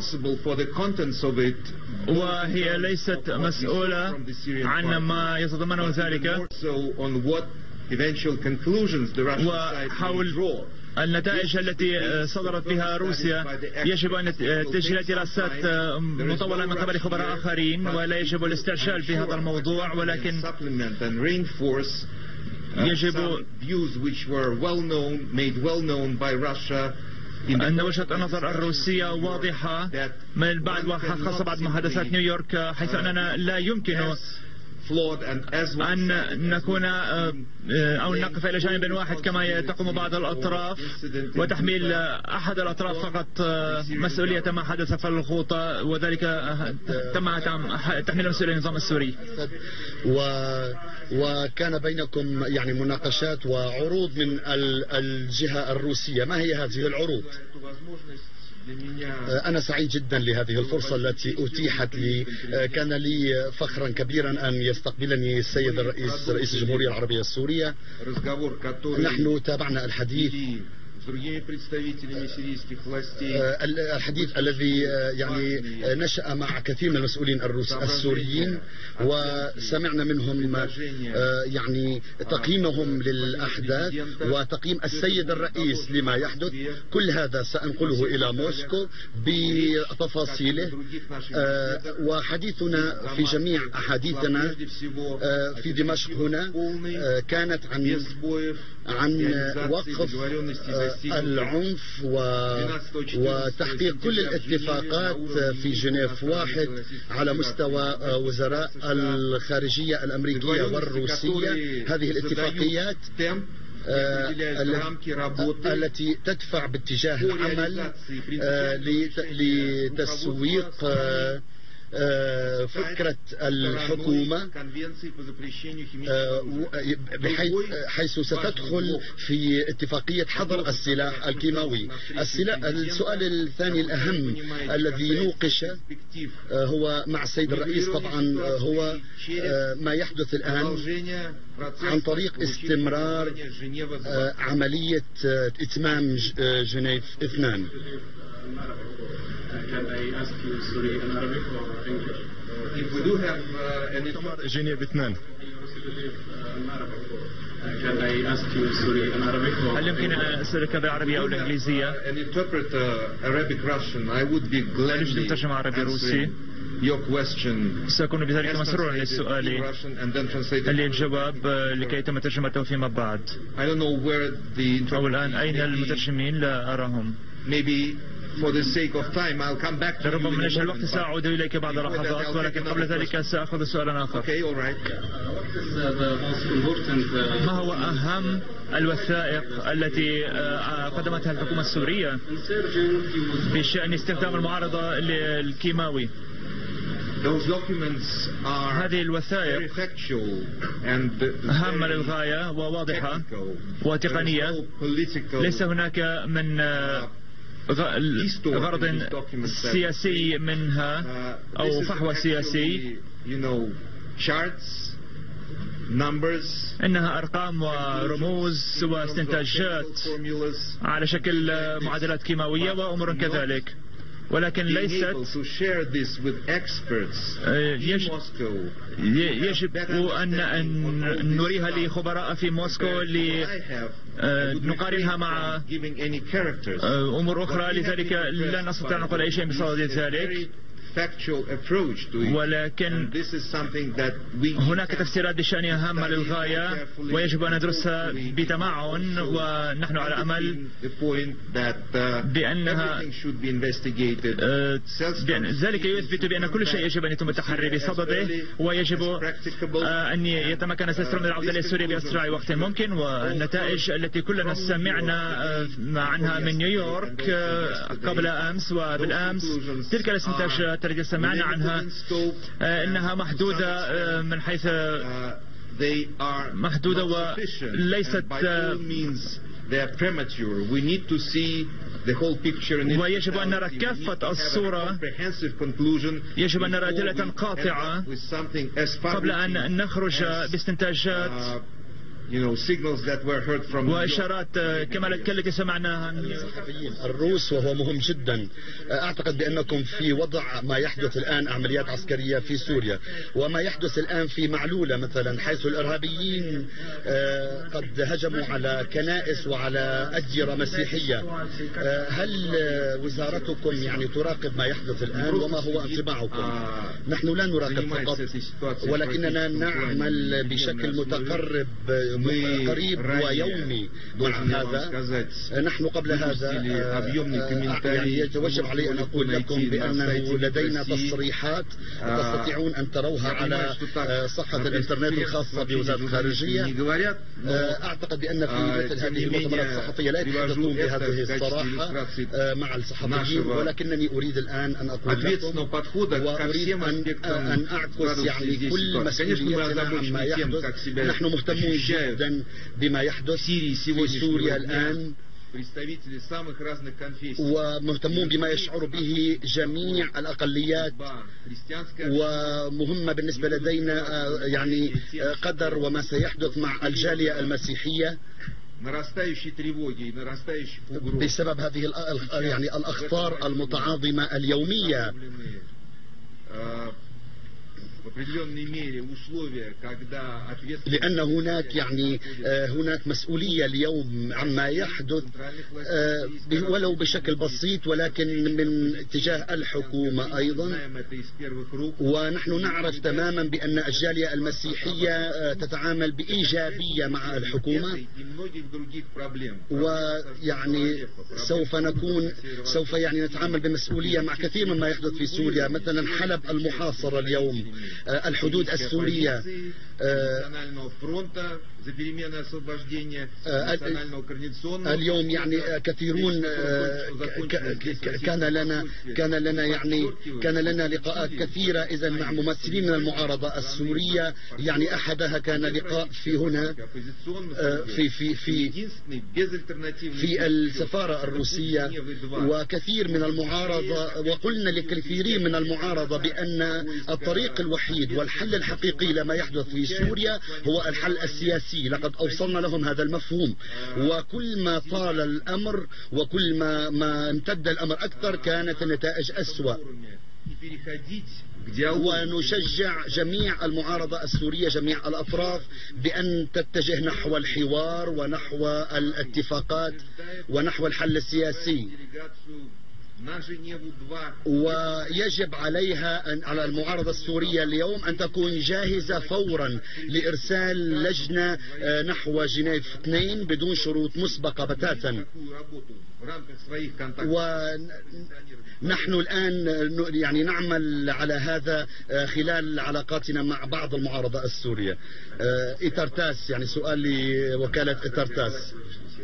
وهي ليست مسؤولة عن ما يتضمنه ذلك، وحول النتائج التي صدرت بها روسيا يجب أن تجري دراسات مطولة من قبل خبراء آخرين، ولا يجب الاستعجال في هذا الموضوع، ولكن يجب أن وجهة النظر الروسية واضحة من بعد خاصة بعد محادثات نيويورك، حيث أننا لا يمكن أن نكون أو نقف إلى جانب واحد كما تقوم بعض الأطراف وتحميل أحد الأطراف فقط مسؤولية ما حدث في الغوطة، وذلك تم تحميل مسؤولية النظام السوري. و وكان بينكم يعني مناقشات وعروض من الجهة الروسية، ما هي هذه العروض؟ أنا سعيد جدا لهذه الفرصة التي أتيحت لي، كان لي فخرا كبيرا أن يستقبلني السيد الرئيس رئيس الجمهورية العربية السورية. نحن تابعنا الحديث الحديث الذي يعني نشأ مع كثير من المسؤولين السوريين، وسمعنا منهم يعني تقييمهم للأحداث وتقييم السيد الرئيس لما يحدث. كل هذا سأنقله إلى موسكو بتفاصيله، وحديثنا في جميع أحاديثنا في دمشق هنا كانت عن عن وقف العنف وتحقيق كل الاتفاقات في جنيف واحد على مستوى وزراء الخارجية الأمريكية والروسية. هذه الاتفاقيات التي تدفع باتجاه العمل لتسويق فكرة الحكومة بحيث حيث ستدخل في اتفاقية حظر السلاح الكيماوي. السؤال الثاني الأهم الذي نوقش هو مع السيد الرئيس طبعا هو ما يحدث الآن عن طريق استمرار عملية إتمام جنيف اثنان. Can I ask you, sorry, in Arabic or English? If we do have uh, any Geneva اثنان. Can I ask you, sorry, in Arabic or هل يمكن أن أسألك بالعربية أو الإنجليزية؟ An interpreter Arabic Russian. I would be gladly ترجمة عربي روسي. Your question. سأكون بذلك مسرورا للسؤال الجواب لكي يتم ترجمته فيما بعد. I don't know where the أو الآن أين المترجمين؟ لا أراهم. Maybe for the sake of time I'll come back to you. ربما من أجل الوقت سأعود إليك بعد لحظات، ولكن قبل ذلك سأخذ سؤالا آخر. Okay, all right. ما هو أهم الوثائق التي قدمتها الحكومة السورية بشأن استخدام المعارضة للكيماوي؟ هذه الوثائق هامة للغاية وواضحة وتقنية. ليس هناك من غرض سياسي منها أو فحوى سياسي. إنها أرقام ورموز واستنتاجات على شكل معادلات كيماوية وأمور كذلك، ولكن ليست يجب أن نريها لخبراء في موسكو لنقارنها مع أمور أخرى. لذلك لا نستطيع أن نقول أي شيء بصدد ذلك، ولكن هناك تفسيرات بشأنها هامة للغاية ويجب أن ندرسها بتمعن، ونحن على أمل بأنها بأن ذلك يثبت بأن كل شيء يجب أن يتم التحري بصدده، ويجب أن يتمكن السيستم من العودة لسوريا بأسرع وقت ممكن. والنتائج التي كلنا سمعنا عنها من نيويورك قبل أمس وبالأمس، تلك الاستنتاجات التي سمعنا عنها إنها محدودة من حيث محدودة وليست ويجب أن نرى كافة الصورة. يجب أن نرى أدلة قاطعة قبل أن نخرج باستنتاجات وإشارات كما التي سمعناها عن الروس، وهو مهم جدا. أعتقد بأنكم في وضع ما يحدث الآن عمليات عسكرية في سوريا، وما يحدث الآن في معلولة مثلا، حيث الإرهابيين قد هجموا على كنائس وعلى أديرة مسيحية. هل وزارتكم يعني تراقب ما يحدث الآن، وما هو انطباعكم؟ نحن لا نراقب فقط، ولكننا نعمل بشكل متقرب قريب ويومي مع هذا. نحن قبل هذا يعني يتوجب علي أن أقول لكم بأنه لدينا تصريحات تستطيعون أن تروها على صفحة الإنترنت الخاصة بوزارة الخارجية. أعتقد بأن في مثل هذه المؤتمرات الصحفية لا يتحدثون بهذه الصراحة مع الصحفيين، ولكنني أريد الآن أن أقول لكم وأريد أن, أن أعكس يعني كل مسؤوليتنا عما يحدث. نحن مهتمون جدا بما يحدث في سوريا الآن، ومهتمون بما يشعر به جميع الأقليات، ومهمة بالنسبة لدينا يعني قدر وما سيحدث مع الجالية المسيحية. بسبب هذه يعني الأخطار المتعاظمة اليومية. لأن هناك يعني هناك مسؤولية اليوم عما يحدث ولو بشكل بسيط، ولكن من اتجاه الحكومة أيضا. ونحن نعرف تماما بأن الجالية المسيحية تتعامل بإيجابية مع الحكومة، ويعني سوف نكون سوف يعني نتعامل بمسؤولية مع كثير مما يحدث في سوريا. مثلا حلب المحاصرة اليوم، الحدود السورية، اليوم يعني كثيرون كان لنا كان لنا يعني كان لنا لقاءات كثيرة إذا مع ممثلين من المعارضة السورية. يعني أحدها كان لقاء في هنا في في في في السفارة الروسية، وكثير من المعارضة، وقلنا لكثيرين من المعارضة بأن الطريق الوحيد والحل الحقيقي لما يحدث في سوريا هو الحل السياسي. لقد أوصلنا لهم هذا المفهوم، وكل ما طال الأمر وكل ما ما امتد الأمر أكثر كانت النتائج أسوأ. ونشجع جميع المعارضة السورية، جميع الأطراف، بأن تتجه نحو الحوار ونحو الاتفاقات ونحو الحل السياسي. ويجب عليها أن على المعارضة السورية اليوم أن تكون جاهزة فورا لإرسال لجنة نحو جنيف اثنين بدون شروط مسبقة بتاتا. ونحن الآن يعني نعمل على هذا خلال علاقاتنا مع بعض المعارضة السورية. إترتاس، يعني سؤال لوكالة إترتاس.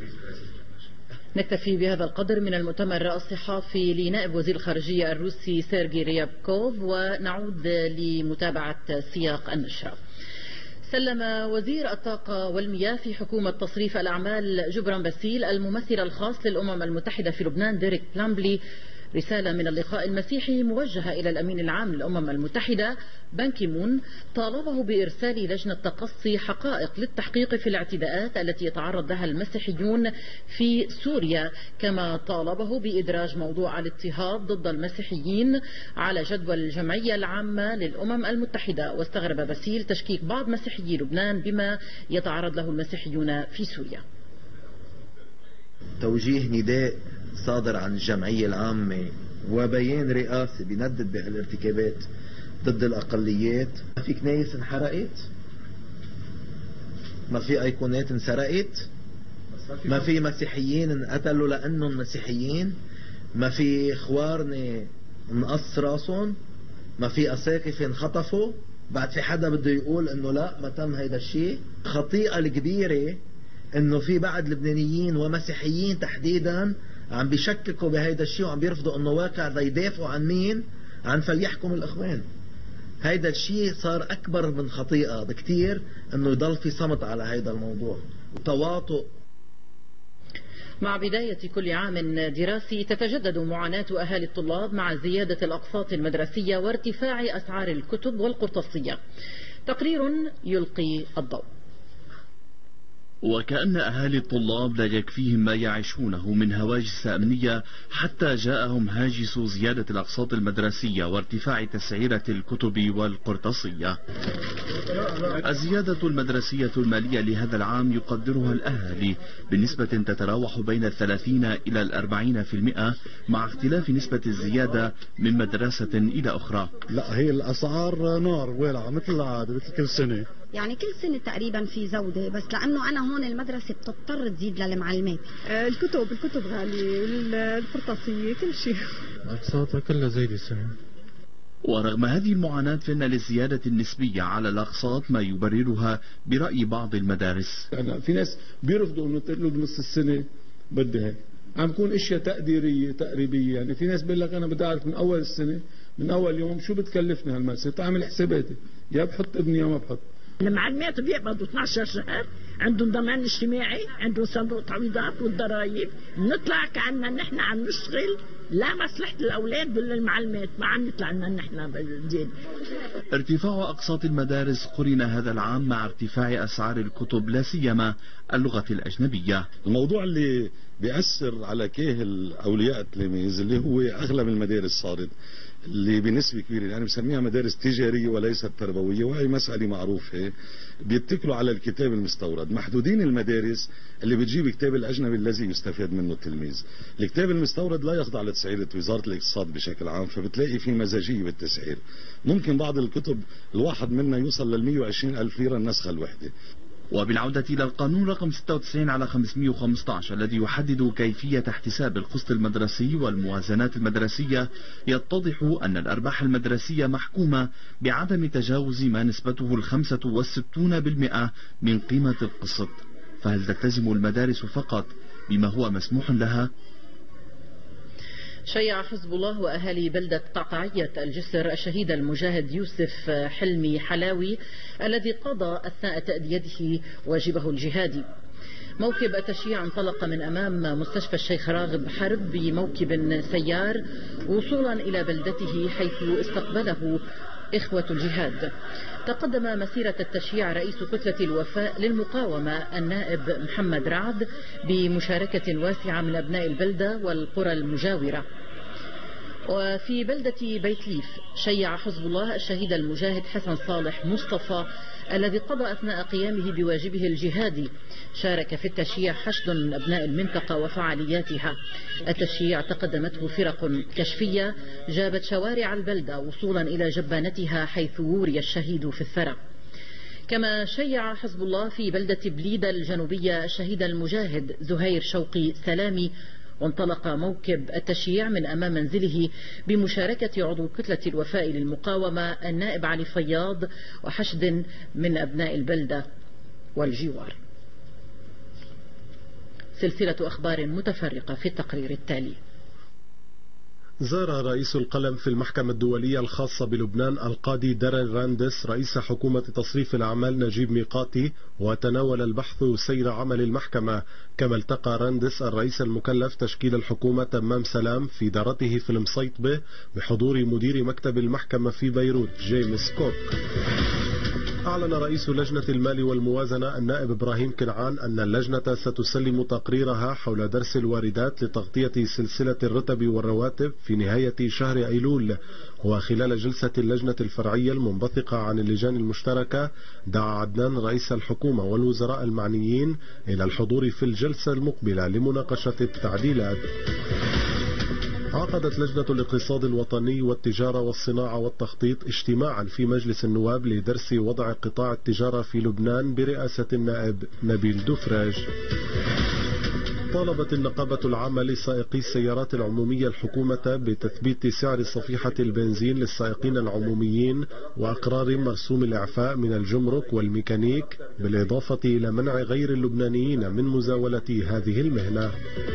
نكتفي بهذا القدر من المؤتمر الصحافي لنائب وزير الخارجية الروسي سيرجي ريابكوف، ونعود لمتابعة سياق النشرة. سلم وزير الطاقة والمياه في حكومة تصريف الأعمال جبران باسيل الممثل الخاص للأمم المتحدة في لبنان ديريك بلامبلي رسالة من اللقاء المسيحي موجهة إلى الأمين العام للأمم المتحدة بان كي مون، طالبه بإرسال لجنة تقصي حقائق للتحقيق في الاعتداءات التي يتعرض لها المسيحيون في سوريا، كما طالبه بإدراج موضوع الاضطهاد ضد المسيحيين على جدول الجمعية العامة للأمم المتحدة. واستغرب باسيل تشكيك بعض مسيحيي لبنان بما يتعرض له المسيحيون في سوريا. توجيه نداء صادر عن الجمعية العامة وبيان رئاسي بندد بهالارتكابات ضد الأقليات. ما في كنايس انحرقت، ما في أيقونات انسرقت، ما في مسيحيين انقتلوا لأنهم مسيحيين، ما في خوارنة انقص راسهم، ما في أساقفة انخطفوا. بعد في حدا بده يقول انه لا ما تم هيدا الشيء. خطيئة الكبيرة انه في بعض لبنانيين ومسيحيين تحديدا عم بيشككوا بهيدا الشيء وعم بيرفضوا انه واقع يدافعوا عن مين؟ عن فليحكم الاخوان. هيدا الشيء صار اكبر من خطيئة بكتير انه يضل في صمت على هيدا الموضوع وتواطؤ. مع بداية كل عام دراسي تتجدد معاناة أهالي الطلاب مع زيادة الأقساط المدرسية وارتفاع أسعار الكتب والقرطاسية. تقرير يلقي الضوء. وكأن أهالي الطلاب لا يكفيهم ما يعيشونه من هواجس أمنية حتى جاءهم هاجس زيادة الأقساط المدرسية وارتفاع تسعيرة الكتب والقرطاسية. الزيادة المدرسية المالية لهذا العام يقدرها الأهالي بنسبة تتراوح بين الثلاثين إلى الأربعين في المئة، مع اختلاف نسبة الزيادة من مدرسة إلى أخرى. لا، هي الأسعار نار ولعة مثل العادة مثل كل سنة. يعني كل سنة تقريبا في زودة، بس لأنه أنا هون المدرسة بتضطر تزيد للمعلمات. آه الكتب الكتب غالية والقرطاسية كل شيء. أقساطها كلها زايدة السنة. ورغم هذه المعاناة فإن للزيادة النسبية على الأقساط ما يبررها برأي بعض المدارس. يعني في ناس بيرفضوا إنه تقلوا بنص السنة بدي هيك، عم تكون اشياء تقديرية تقريبية. يعني في ناس بيقول لك أنا بدي أعرف من أول السنة من أول يوم شو بتكلفني هالمدرسة، تعمل حساباتي يا بحط ابني يا ما بحط. المعلمات بيقبضوا اثني عشر شهر، عندهم ضمان اجتماعي، عندهم صندوق تعويضات والضرائب. بنطلع كأننا نحن عم نشتغل لا مصلحة الأولاد ولا المعلمات، ما عم يطلع لنا نحن بالجيل. ارتفاع أقساط المدارس قرن هذا العام مع ارتفاع أسعار الكتب لا سيما اللغة الأجنبية. الموضوع اللي بيأثر على كاهل أولياء التلاميذ اللي هو أغلب المدارس صارت اللي بنسبة كبيرة يعني بسميها مدارس تجارية وليست تربوية، وهي مسألة معروفة، بيتكلوا على الكتاب المستورد. محدودين المدارس اللي بتجيب كتاب الأجنبي الذي يستفاد منه التلميذ. الكتاب المستورد لا يخضع لتسعيرة وزارة الاقتصاد بشكل عام، فبتلاقي في مزاجية بالتسعير. ممكن بعض الكتب الواحد منها يوصل لل مئة وعشرين ألف ليرة النسخة الوحدة. وبالعودة إلى القانون رقم ستة وتسعين على خمسمئة وخمسة عشر الذي يحدد كيفية احتساب القسط المدرسي والموازنات المدرسية، يتضح أن الأرباح المدرسية محكومة بعدم تجاوز ما نسبته الخمسة والستون بالمئة من قيمة القسط. فهل تلتزم المدارس فقط بما هو مسموح لها؟ شيع حزب الله وأهالي بلدة قعقاعية الجسر الشهيد المجاهد يوسف حلمي حلاوي الذي قضى أثناء تأديته واجبه الجهادي. موكب التشييع انطلق من أمام مستشفى الشيخ راغب حرب بموكب سيار وصولا إلى بلدته حيث استقبله إخوة الجهاد. تقدم مسيرة التشييع رئيس كتلة الوفاء للمقاومة النائب محمد رعد بمشاركة واسعة من أبناء البلدة والقرى المجاورة. وفي بلدة بيت ليف شيع حزب الله الشهيد المجاهد حسن صالح مصطفى الذي قضى أثناء قيامه بواجبه الجهادي. شارك في التشييع حشد من أبناء المنطقة وفعالياتها. التشييع تقدمته فرق كشفية جابت شوارع البلدة وصولا إلى جبانتها حيث وري الشهيد في الثرى. كما شيع حزب الله في بلدة بليدة الجنوبية الشهيد المجاهد زهير شوقي سلامي، وانطلق موكب التشييع من أمام منزله بمشاركة عضو كتلة الوفاء للمقاومة النائب علي فياض وحشد من أبناء البلدة والجوار. سلسلة أخبار متفرقة في التقرير التالي. زار رئيس القلم في المحكمة الدولية الخاصة بلبنان القاضي دارين راندس رئيس حكومة تصريف الأعمال نجيب ميقاتي، وتناول البحث سير عمل المحكمة. كما التقى راندس الرئيس المكلف تشكيل الحكومة تمام سلام في دارته في المصيطبة بحضور مدير مكتب المحكمة في بيروت جيمس كوك. أعلن رئيس لجنة المال والموازنة النائب إبراهيم كنعان أن اللجنة ستسلم تقريرها حول درس الواردات لتغطية سلسلة الرتب والرواتب في نهاية شهر أيلول. وخلال جلسة اللجنة الفرعية المنبثقة عن اللجان المشتركة دعا عدنان رئيس الحكومة والوزراء المعنيين إلى الحضور في الجلسة المقبلة لمناقشة التعديلات. عقدت لجنة الاقتصاد الوطني والتجارة والصناعة والتخطيط اجتماعا في مجلس النواب لدرس وضع قطاع التجارة في لبنان برئاسة النائب نبيل دفراج. طالبت النقابة العامة لسائقي السيارات العمومية الحكومة بتثبيت سعر صفيحة البنزين للسائقين العموميين وأقرار مرسوم الإعفاء من الجمرك والميكانيك، بالإضافة إلى منع غير اللبنانيين من مزاولة هذه المهنة.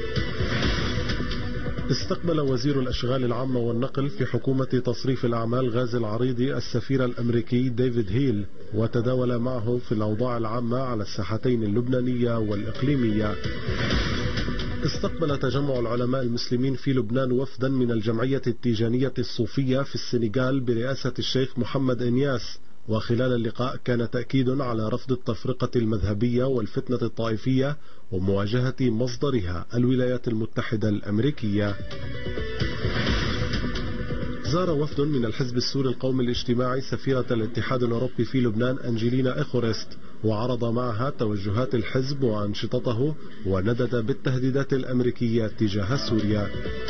استقبل وزير الأشغال العامة والنقل في حكومة تصريف الأعمال غازي العريضي السفير الأمريكي ديفيد هيل، وتداول معه في الأوضاع العامة على الساحتين اللبنانية والإقليمية. استقبل تجمع العلماء المسلمين في لبنان وفدا من الجمعية التيجانية الصوفية في السنغال برئاسة الشيخ محمد إنياس. وخلال اللقاء كان تأكيد على رفض التفرقة المذهبية والفتنة الطائفية ومواجهة مصدرها الولايات المتحدة الأمريكية. زار وفد من الحزب السوري القومي الاجتماعي سفيرة الاتحاد الأوروبي في لبنان أنجيلينا إخورست، وعرض معها توجهات الحزب وأنشطته وندد بالتهديدات الأمريكية تجاه سوريا.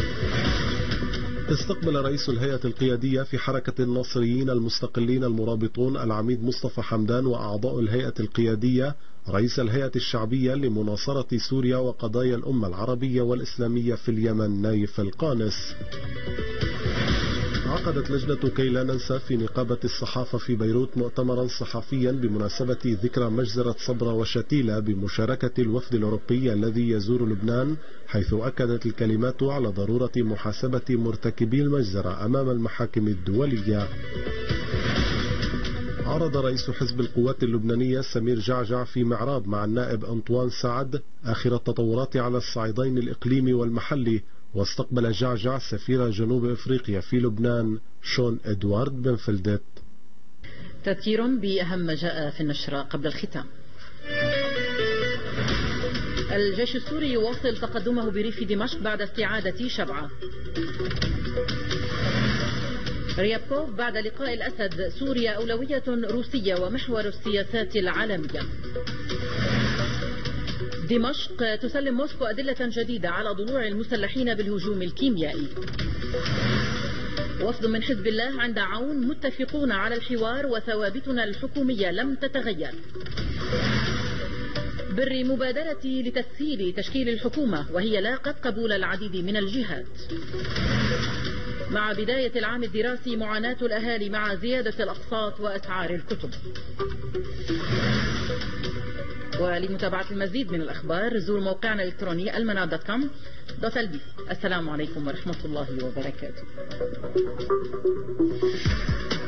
استقبل رئيس الهيئة القيادية في حركة الناصريين المستقلين المرابطون العميد مصطفى حمدان وأعضاء الهيئة القيادية رئيس الهيئة الشعبية لمناصرة سوريا وقضايا الأمة العربية والإسلامية في اليمن نايف القانس. عقدت لجنة كي لا ننسى في نقابة الصحافة في بيروت مؤتمرا صحفيا بمناسبة ذكرى مجزرة صبرا وشتيلة بمشاركة الوفد الأوروبي الذي يزور لبنان، حيث أكدت الكلمات على ضرورة محاسبة مرتكبي المجزرة أمام المحاكم الدولية. عرض رئيس حزب القوات اللبنانية سمير جعجع في معراض مع النائب أنطوان سعد آخر التطورات على الصعيدين الإقليمي والمحلي، واستقبل جعجع سفير جنوب إفريقيا في لبنان شون إدوارد بن فلدت. تذكير بأهم ما جاء في النشرة قبل الختام. الجيش السوري يواصل تقدمه بريف دمشق بعد استعادة شبعة. ريابكوف بعد لقاء الأسد: سوريا أولوية روسية ومحور السياسات العالمية. دمشق تسلم موسكو أدلة جديدة على ضلوع المسلحين بالهجوم الكيميائي. وفد من حزب الله عند عون متفقون على الحوار وثوابتنا الحكومية لم تتغير. بري مبادرتي لتسهيل تشكيل الحكومة وهي لاقت قبول العديد من الجهات. مع بداية العام الدراسي معاناة الأهالي مع زيادة الأقساط وأسعار الكتب. ولمتابعة المزيد من الأخبار زور موقعنا الإلكتروني المنار دوت كوم دوت ال بي. السلام عليكم ورحمة الله وبركاته.